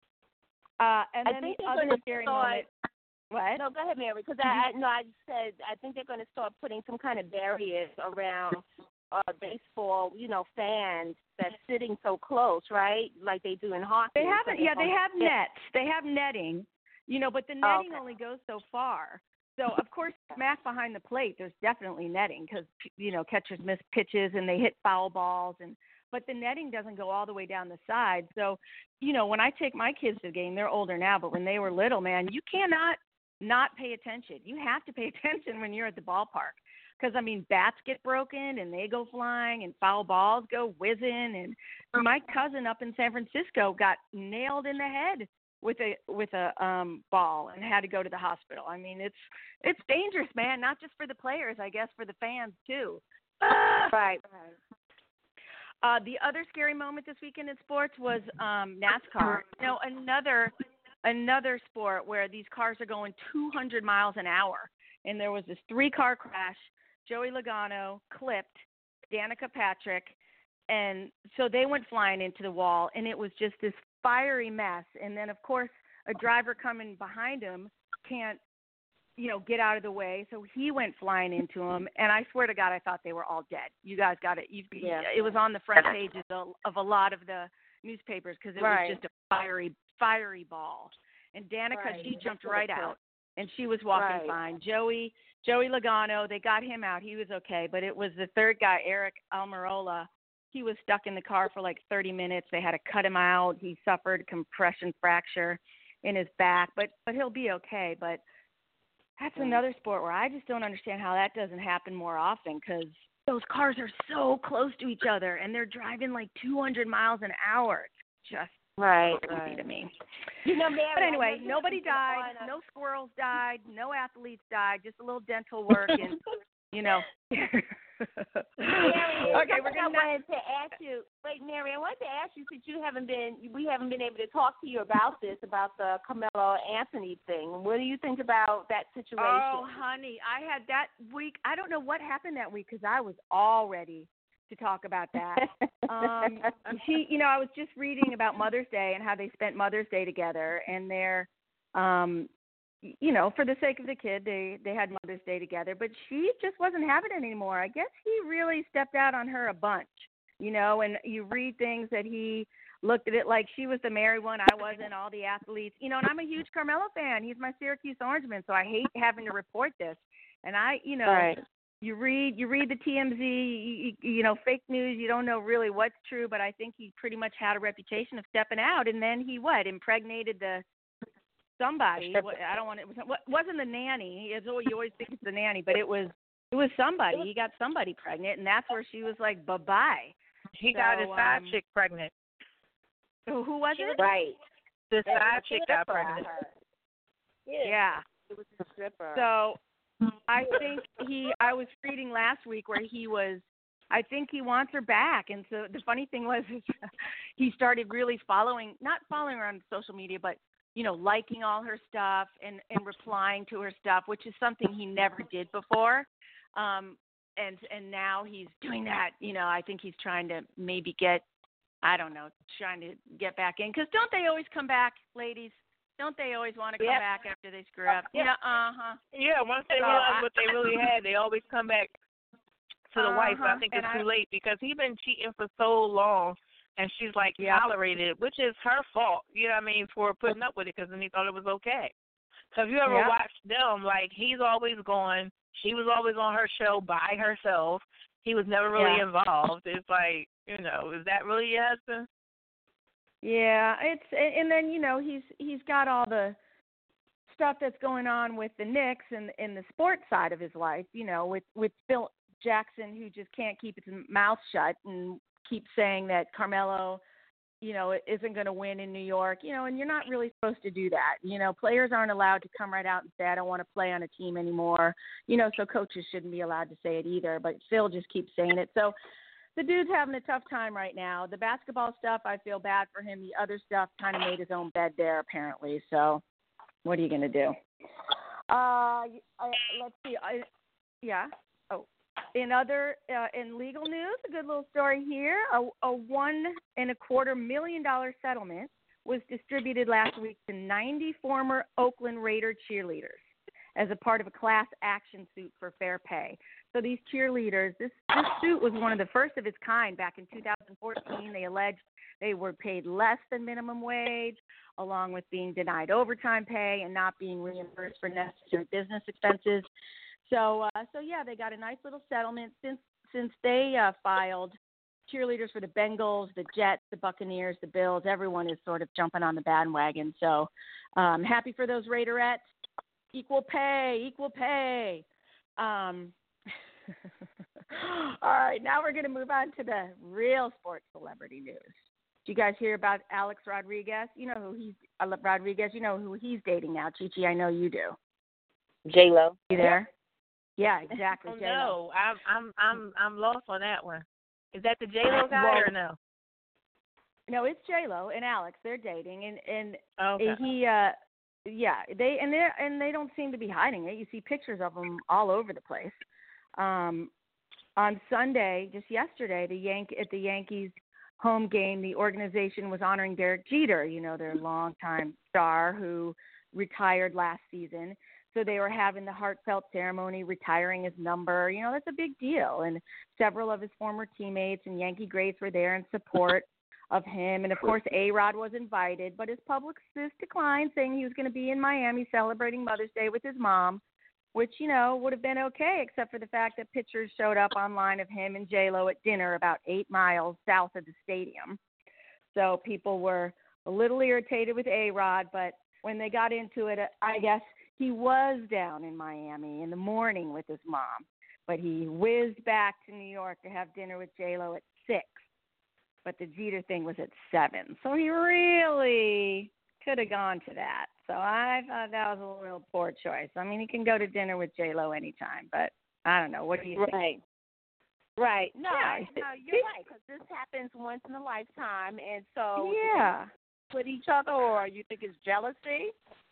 And I then think the they're other going to scary start. moment. What? No, go ahead, Mary. Because I said I think they're going to start putting some kind of barriers around baseball, you know, fans that's sitting so close, right? Like they do in hockey. They haven't. Yeah, they have nets. They have netting, you know, but the netting only goes so far. So of course, smack behind the plate, there's definitely netting because you know catchers miss pitches and they hit foul balls but the netting doesn't go all the way down the side. So, you know, when I take my kids to the game, they're older now, but when they were little, man, you cannot not pay attention. You have to pay attention when you're at the ballpark because, I mean, bats get broken and they go flying and foul balls go whizzing. And my cousin up in San Francisco got nailed in the head with a ball and had to go to the hospital. I mean, it's dangerous, man, not just for the players, I guess for the fans too. Right. The other scary moment this weekend in sports was NASCAR. You know, another sport where these cars are going 200 miles an hour, and there was this 3-car crash. Joey Logano clipped Danica Patrick, and so they went flying into the wall, and it was just this fiery mess. And then, of course, a driver coming behind him can't, you know, get out of the way, so he went flying into him. And I swear to God, I thought they were all dead. You guys got it. It was on the front pages of a lot of the newspapers because it was just a fiery ball. And Danica, she jumped right out, and she was walking fine. Joey Logano, they got him out. He was okay, but it was the third guy, Eric Almirola. He was stuck in the car for like 30 minutes. They had to cut him out. He suffered a compression fracture in his back, but he'll be okay. But that's another sport where I just don't understand how that doesn't happen more often because those cars are so close to each other and they're driving like 200 miles an hour. It's just crazy to me. You know, Mary, but anyway, nobody died, no squirrels died, no athletes died, just a little dental work and, you know. Mary, okay, we're going to wanted to ask you. Wait, Mary, I wanted to ask you since we haven't been able to talk to you about the Carmelo Anthony thing. What do you think about that situation? Oh, honey, I had that week. I don't know what happened that week because I was all ready to talk about that. You know, I was just reading about Mother's Day and how they spent Mother's Day together, and they're, you know, for the sake of the kid, they had Mother's Day together, but she just wasn't having it anymore. I guess he really stepped out on her a bunch, you know, and you read things that he looked at it like she was the married one, I wasn't, all the athletes, you know, and I'm a huge Carmelo fan. He's my Syracuse Orangeman, so I hate having to report this. And I, you know, you read the TMZ, you know, fake news, you don't know really what's true, but I think he pretty much had a reputation of stepping out, and then he impregnated somebody. I don't want it. Wasn't the nanny? You always think it's the nanny, but it was somebody. He got somebody pregnant, and that's where she was like, bye-bye. He got his side chick pregnant. Who was it? Right. The side chick got pregnant. Yeah. It was a stripper. So I think I was reading last week where I think he wants her back. And so the funny thing was he started really not following her on social media, but, you know, liking all her stuff and replying to her stuff, which is something he never did before. And now he's doing that. You know, I think he's trying to maybe trying to get back in. Because don't they always come back, ladies? Don't they always want to come back after they screw up? Yeah, Yeah, once they realize what they really had, they always come back to the wife. But I think it's too late because he's been cheating for so long, and she's like tolerated it, which is her fault. You know what I mean, for putting up with it because then he thought it was okay. So if you ever watched them, like he's always gone. She was always on her show by herself. He was never really involved. It's like, you know, is that really your husband? Yeah, and then, you know, he's got all the stuff that's going on with the Knicks and the sports side of his life, you know, with Phil Jackson, who just can't keep his mouth shut and keeps saying that Carmelo, you know, isn't going to win in New York, you know, and you're not really supposed to do that. You know, players aren't allowed to come right out and say, I don't want to play on a team anymore, you know, so coaches shouldn't be allowed to say it either, but Phil just keeps saying it. So the dude's having a tough time right now. The basketball stuff, I feel bad for him. The other stuff kind of made his own bed there, apparently. So what are you going to do? Let's see. Yeah. Oh, in legal news, a good little story here. A $1.25 million settlement was distributed last week to 90 former Oakland Raider cheerleaders as a part of a class action suit for fair pay. So these cheerleaders, this suit was one of the first of its kind back in 2014. They alleged they were paid less than minimum wage, along with being denied overtime pay and not being reimbursed for necessary business expenses. So yeah, they got a nice little settlement since they filed. Cheerleaders for the Bengals, the Jets, the Buccaneers, the Bills, everyone is sort of jumping on the bandwagon. So happy for those Raiderettes. Equal pay, equal pay. All right, now we're going to move on to the real sports celebrity news. Did you guys hear about Alex Rodriguez? You know who he's dating now, Chi-Chi. I know you do. J-Lo. You there? Yeah, exactly. Oh, J-Lo. no, I'm lost on that one. Is that the J-Lo guy or no? No, it's J-Lo and Alex. They're dating, and okay. They don't seem to be hiding it. You see pictures of them all over the place. On Sunday, just yesterday, at the Yankees home game, the organization was honoring Derek Jeter, their longtime star who retired last season. So they were having the heartfelt ceremony, retiring his number. That's a big deal. And several of his former teammates and Yankee greats were there in support of him. And, of course, A-Rod was invited, but his publicist declined, saying he was going to be in Miami celebrating Mother's Day with his mom, which, would have been okay, except for the fact that pictures showed up online of him and J-Lo at dinner about 8 miles south of the stadium. So people were a little irritated with A-Rod, but when they got into it, I guess he was down in Miami in the morning with his mom, but he whizzed back to New York to have dinner with J-Lo at 6. But the Jeter thing was at 7. So he really could have gone to that. So I thought that was a real poor choice. I mean, he can go to dinner with J-Lo anytime, but I don't know. What do you think? Right. No, Yeah. You're right, because this happens once in a lifetime. And so, yeah. With each other, or you think it's jealousy?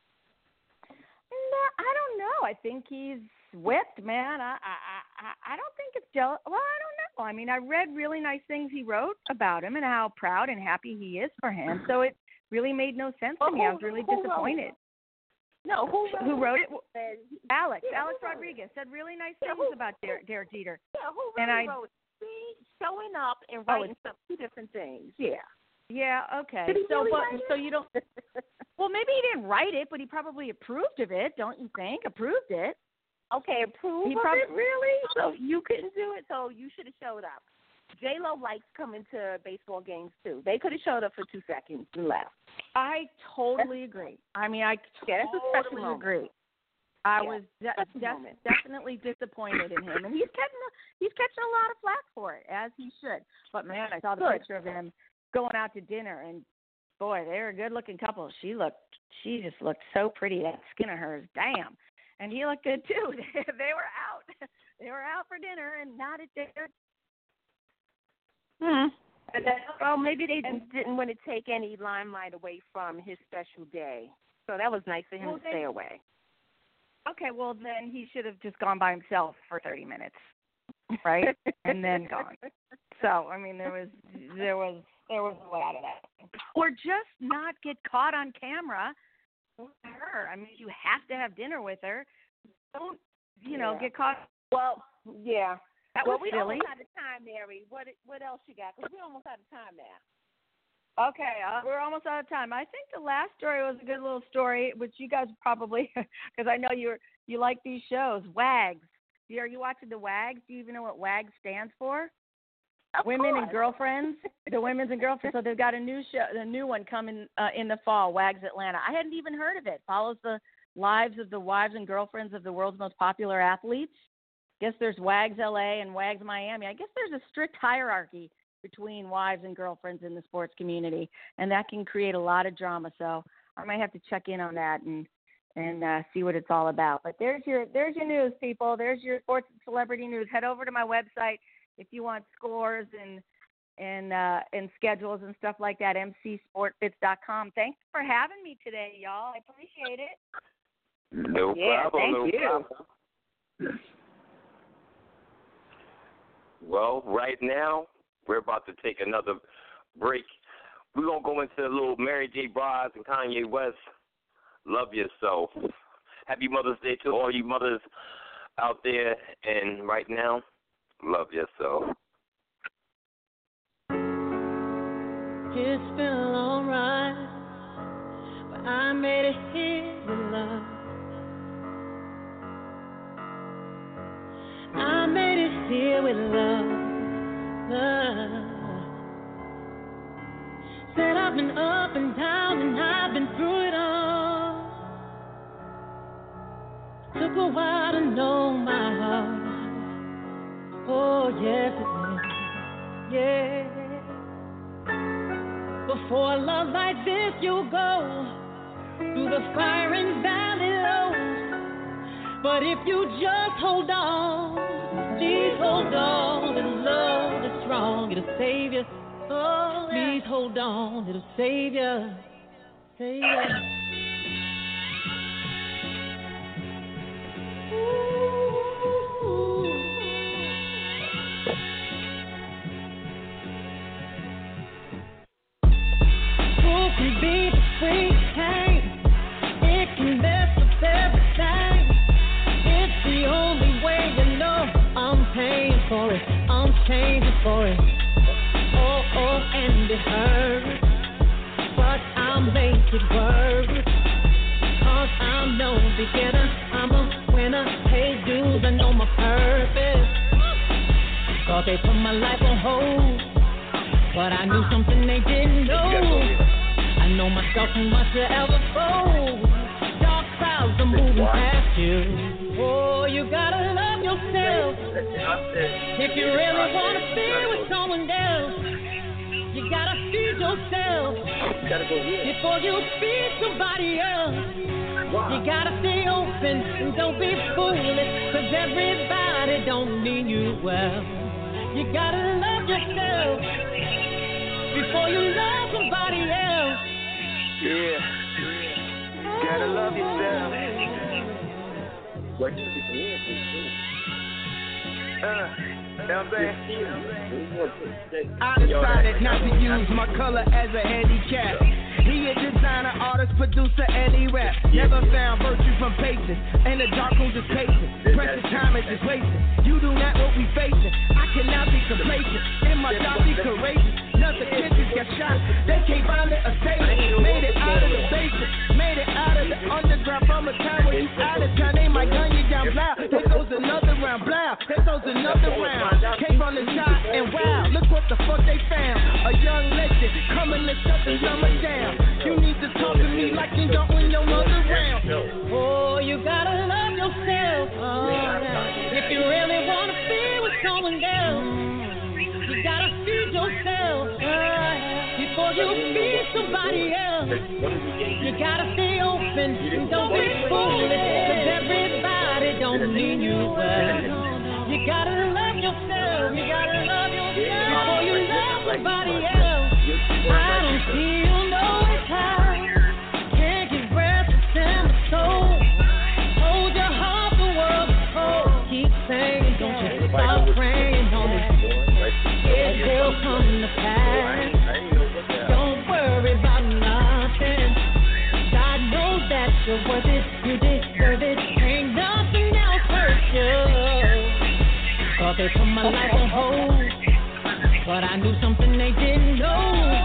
No, I don't know. I think he's whipped, man. I don't think it's jealous. Well, I don't know. I mean, I read really nice things he wrote about him and how proud and happy he is for him. So it really made no sense to me. I was really disappointed. No, who wrote it? Alex Rodriguez said really nice things about Derek Jeter. Yeah, who really wrote it? See, showing up and writing two different things. Yeah. Yeah, okay. So you don't well, maybe he didn't write it, but he probably approved of it, don't you think? Approved it. Okay, approved of it, really? So you couldn't do it, so you should have showed up. J-Lo likes coming to baseball games, too. They could have showed up for 2 seconds and left. I totally agree. I mean, I totally agree. I was definitely disappointed in him, and he's catching a lot of flack for it, as he should. But, man, I saw the picture of them going out to dinner, and boy, they were a good-looking couple. She just looked so pretty. That skin of hers, damn. And he looked good too. They were out. They were out for dinner and not at dinner. Well, maybe they didn't want to take any limelight away from his special day. So that was nice of him to stay away. Okay, well then he should have just gone by himself for 30 minutes, right? And then gone. So I mean, there was a way out of that. Or just not get caught on camera with her. I mean, you have to have dinner with her. Don't, get caught. Well, yeah. That was we silly. almost out of time, Mary. What else you got? Because we're almost out of time now. Okay, we're almost out of time. I think the last story was a good little story, which you guys probably, because I know you like these shows. WAGs. Are you watching the WAGs? Do you even know what WAGs stands for? Women and Girlfriends. The Women's and Girlfriends. So they've got a new one coming in the fall, WAGs Atlanta. I hadn't even heard of it. Follows the lives of the wives and girlfriends of the world's most popular athletes. I guess there's WAGs LA and WAGs Miami. I guess there's a strict hierarchy between wives and girlfriends in the sports community, and that can create a lot of drama. So I might have to check in on that and see what it's all about. But there's your news, people. There's your sports and celebrity news. Head over to my website if you want scores and schedules and stuff like that. mcsportfits.com. Thanks for having me today, y'all. I appreciate it. No problem. No problem. Well, right now, we're about to take another break. We're going to go into a little Mary J. Blige and Kanye West. Love yourself. Happy Mother's Day to all you mothers out there. And right now, love yourself. It's been alright, but I made it here with love. I made it here with love, love. Said I've been up and down and I've been through it all. Took a while to know my heart. Oh yes it did, yeah. Before a love like this you go through the fire and valley lows. But if you just hold on, please hold on. This love is strong, it'll save you. Oh, please hold on, it'll save you. Save you. Can be the sweet cane. It can mess up everything. It's the only way you know I'm paying for it. I'm changing for it. Oh, and it hurts, but I'll make it work. Cause I'm no beginner, I'm a winner. Hey dudes, I know my purpose. Thought they put my life on hold, but I knew something they didn't know. I know myself too much to ever fold. Dark clouds are moving past you. Oh, you gotta love yourself. If you really wanna be with someone else, you gotta feed yourself. Before you feed somebody else, you gotta stay open and don't be foolish. Cause everybody don't mean you well. You gotta love yourself before you love somebody else. Yeah. Gotta love yourself. I decided not to use my color as a handicap. He a designer, artist, producer, and he rap. Never found virtue from patience, and the dark room just pacing. Precious time is just wasting. You do not what we facing. I cannot be complacent. In my job, be courageous. Nothing kitchens got shot. They can't find it a station. Made it out of the basement. Made it out of the underground. From a time when you out of town, they might gun you down. Blow. There goes another round. Blow. There goes another round. Came from the top and wow, look what the fuck they found. A young legend coming to shut the summer down. You need to talk to me like you don't win your mother round. Oh, you gotta love yourself. Oh, if you really wanna be with someone else, you gotta feed yourself before you feed somebody else. You gotta stay open and don't be foolish. Cause everybody don't mean you well. You gotta love yourself. You gotta love yourself before you love somebody else. I don't feel no time. Can't get rest in my soul. Hold your heart, the world is cold. Keep saying, don't you stop praying on it. It will come to pass. Don't worry about nothing. God knows that you're worth it. You deserve it. Ain't nothing else hurt you. Thought they put my life on hold, but I knew something they didn't know.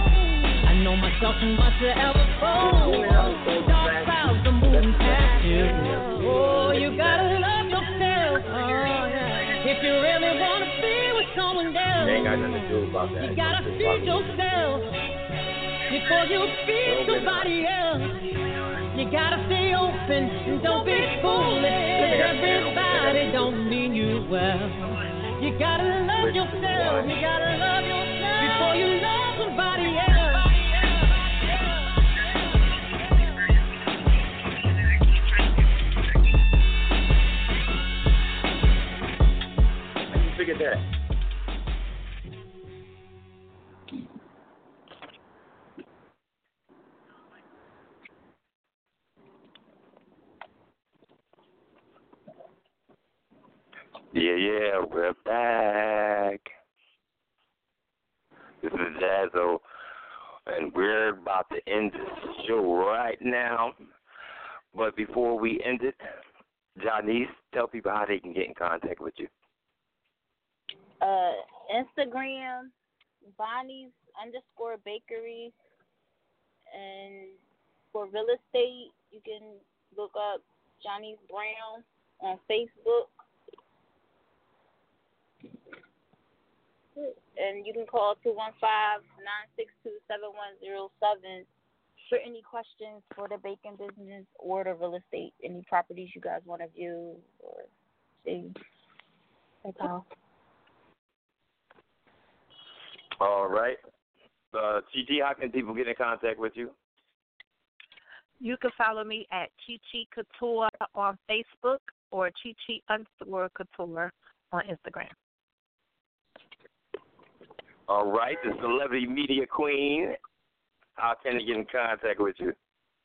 I know myself too much to ever fold. Dark clouds are moving past you. Oh, you gotta love yourself. Oh, yeah. If you really wanna be with someone else, you gotta feed yourself before you feed somebody else. You gotta stay open and don't be foolish. Cause everybody don't mean you well. You gotta love yourself. You gotta love yourself before you love somebody else. How you figure that? Yeah, we're back. This is Jazzo, and we're about to end this show right now. But before we end it, Janice, tell people how they can get in contact with you. Instagram, Bonnie's_bakery, and for real estate, you can look up Janice Brown on Facebook. And you can call 215-962-7107 for any questions for the baking business or the real estate, any properties you guys want to view or see. That's all. All right. Chi, how can people get in contact with you? You can follow me at Chi Couture on Facebook or Chi_Couture on Instagram. All right, the celebrity media queen. How can they get in contact with you?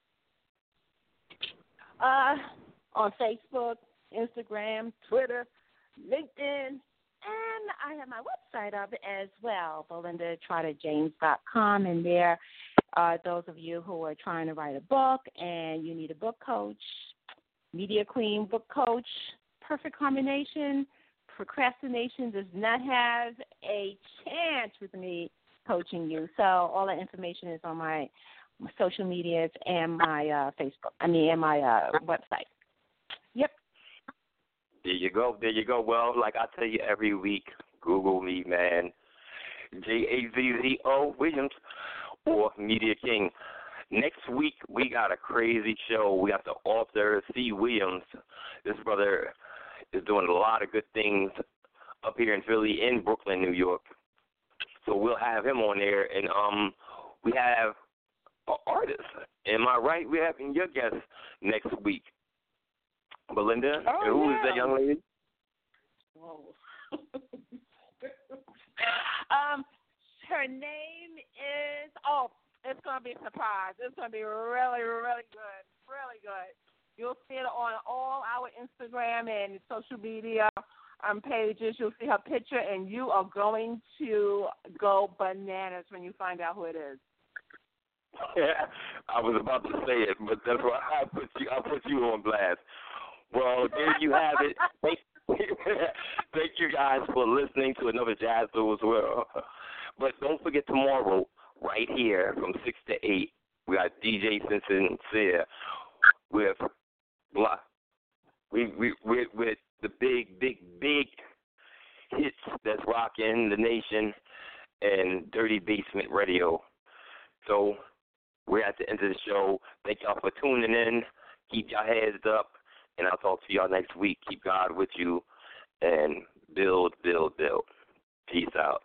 On Facebook, Instagram, Twitter, LinkedIn, and I have my website up as well, BelindaTrotterJames.com. And there are those of you who are trying to write a book and you need a book coach, media queen book coach, perfect combination. Procrastination does not have a chance with me coaching you. So all that information is on my social medias and my and my website. Yep. There you go. Well, like I tell you every week, Google me, man. Jazzo Williams or Media King. Next week, we got a crazy show. We got the author, C. Williams. This brother is doing a lot of good things up here in Philly, in Brooklyn, New York. So we'll have him on there, and we have an artist. Am I right? We're having your guest next week. Belinda, who is that young lady? Whoa. Her name is, it's going to be a surprise. It's going to be really, really good. Really good. You'll see it on all our Instagram and social media pages. You'll see her picture, and you are going to go bananas when you find out who it is. Yeah, I was about to say it, but that's why I put you on blast. Well, there you have it. Thank you guys for listening to another Jazzo as well. But don't forget tomorrow, right here from 6 to 8, we got DJ Sincere with with the big hits that's rocking the nation and Dirty Basement Radio. So we're at the end of the show. Thank y'all for tuning in. Keep your heads up, and I'll talk to y'all next week. Keep God with you, and build. Peace out.